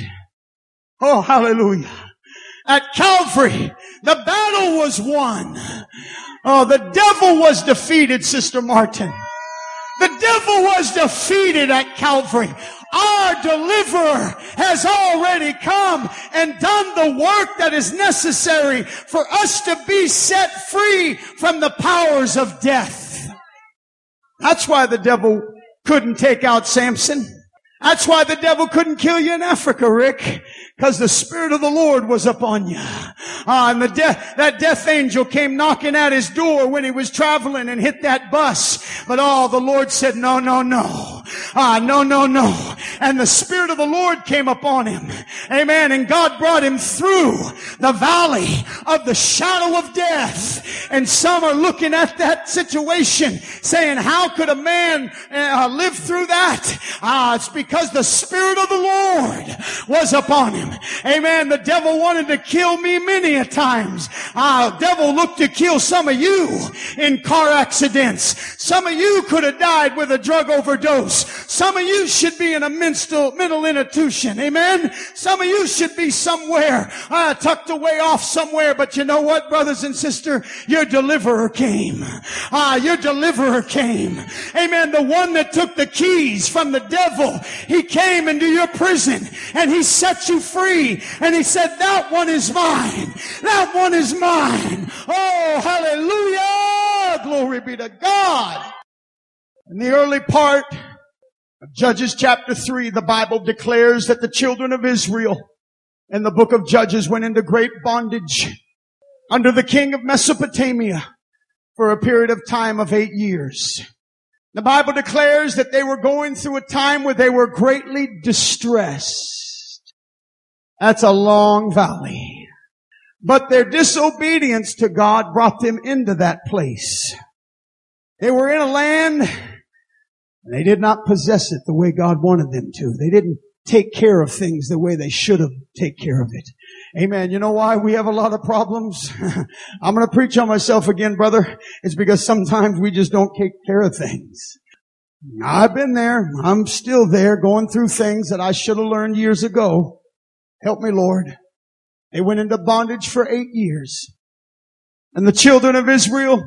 Oh, hallelujah. At Calvary, the battle was won. Oh, the devil was defeated, Sister Martin. The devil was defeated at Calvary. Our deliverer has already come and done the work that is necessary for us to be set free from the powers of death. That's why the devil couldn't take out Samson. That's why the devil couldn't kill you in Africa, Rick. Because the Spirit of the Lord was upon you. Ah, and the death, that death angel came knocking at his door when he was traveling and hit that bus. But oh, the Lord said, no, no, no. Ah, no, no, no. And the Spirit of the Lord came upon him. Amen. And God brought him through the valley of the shadow of death. And some are looking at that situation saying, how could a man uh, live through that? Ah, it's because the Spirit of the Lord was upon him. Amen. The devil wanted to kill me many a times. Ah, the devil looked to kill some of you in car accidents. Some of you could have died with a drug overdose. Some of you should be in a mental, mental institution. Amen. Some of you should be somewhere, uh, tucked away off somewhere. But you know what, brothers and sisters? Your deliverer came. Ah, your deliverer came. Amen. The one that took the keys from the devil. He came into your prison and he set you free. And he said, that one is mine. That one is mine. Oh, hallelujah. Glory be to God. In the early part of Judges chapter three, the Bible declares that the children of Israel in the book of Judges went into great bondage under the king of Mesopotamia for a period of time of eight years. The Bible declares that they were going through a time where they were greatly distressed. That's a long valley. But their disobedience to God brought them into that place. They were in a land and they did not possess it the way God wanted them to. They didn't take care of things the way they should have taken care of it. Amen. You know why we have a lot of problems? I'm going to preach on myself again, brother. It's because sometimes we just don't take care of things. I've been there. I'm still there going through things that I should have learned years ago. Help me, Lord. They went into bondage for eight years. And the children of Israel,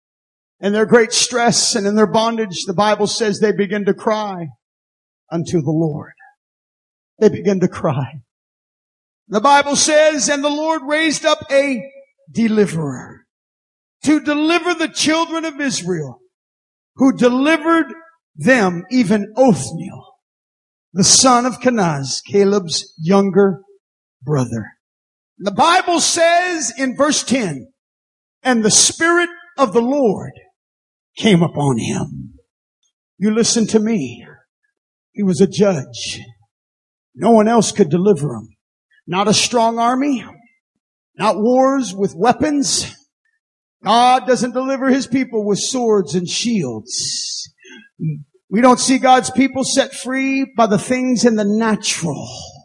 in their great stress and in their bondage, the Bible says they begin to cry unto the Lord. They begin to cry. The Bible says, and the Lord raised up a deliverer to deliver the children of Israel, who delivered them, even Othniel, the son of Kenaz, Caleb's younger brother. The Bible says in verse ten, and the Spirit of the Lord came upon him. You listen to me. He was a judge. No one else could deliver him. Not a strong army. Not wars with weapons. God doesn't deliver his people with swords and shields. We don't see God's people set free by the things in the natural.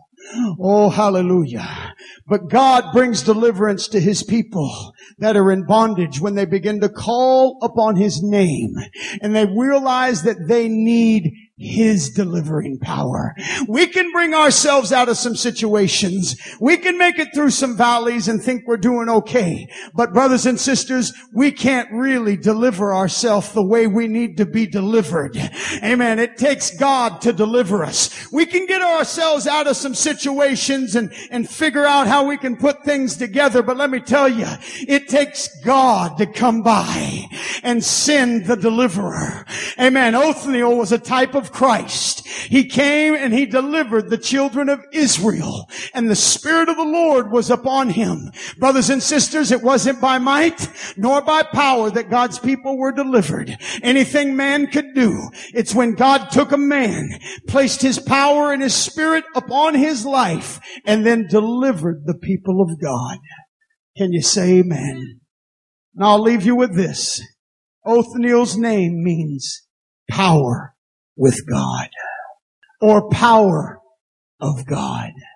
Oh, hallelujah. But God brings deliverance to his people that are in bondage when they begin to call upon his name and they realize that they need His delivering power. We can bring ourselves out of some situations. We can make it through some valleys and think we're doing okay. But brothers and sisters, we can't really deliver ourselves the way we need to be delivered. Amen. It takes God to deliver us. We can get ourselves out of some situations and, and figure out how we can put things together. But let me tell you, it takes God to come by and send the deliverer. Amen. Othniel was a type of Christ. He came and he delivered the children of Israel, and the Spirit of the Lord was upon him. Brothers and sisters, it wasn't by might nor by power that God's people were delivered. Anything man could do, it's when God took a man, placed His power and His Spirit upon his life, and then delivered the people of God. Can you say amen? And I'll leave you with this. Othniel's name means power with God, or power of God.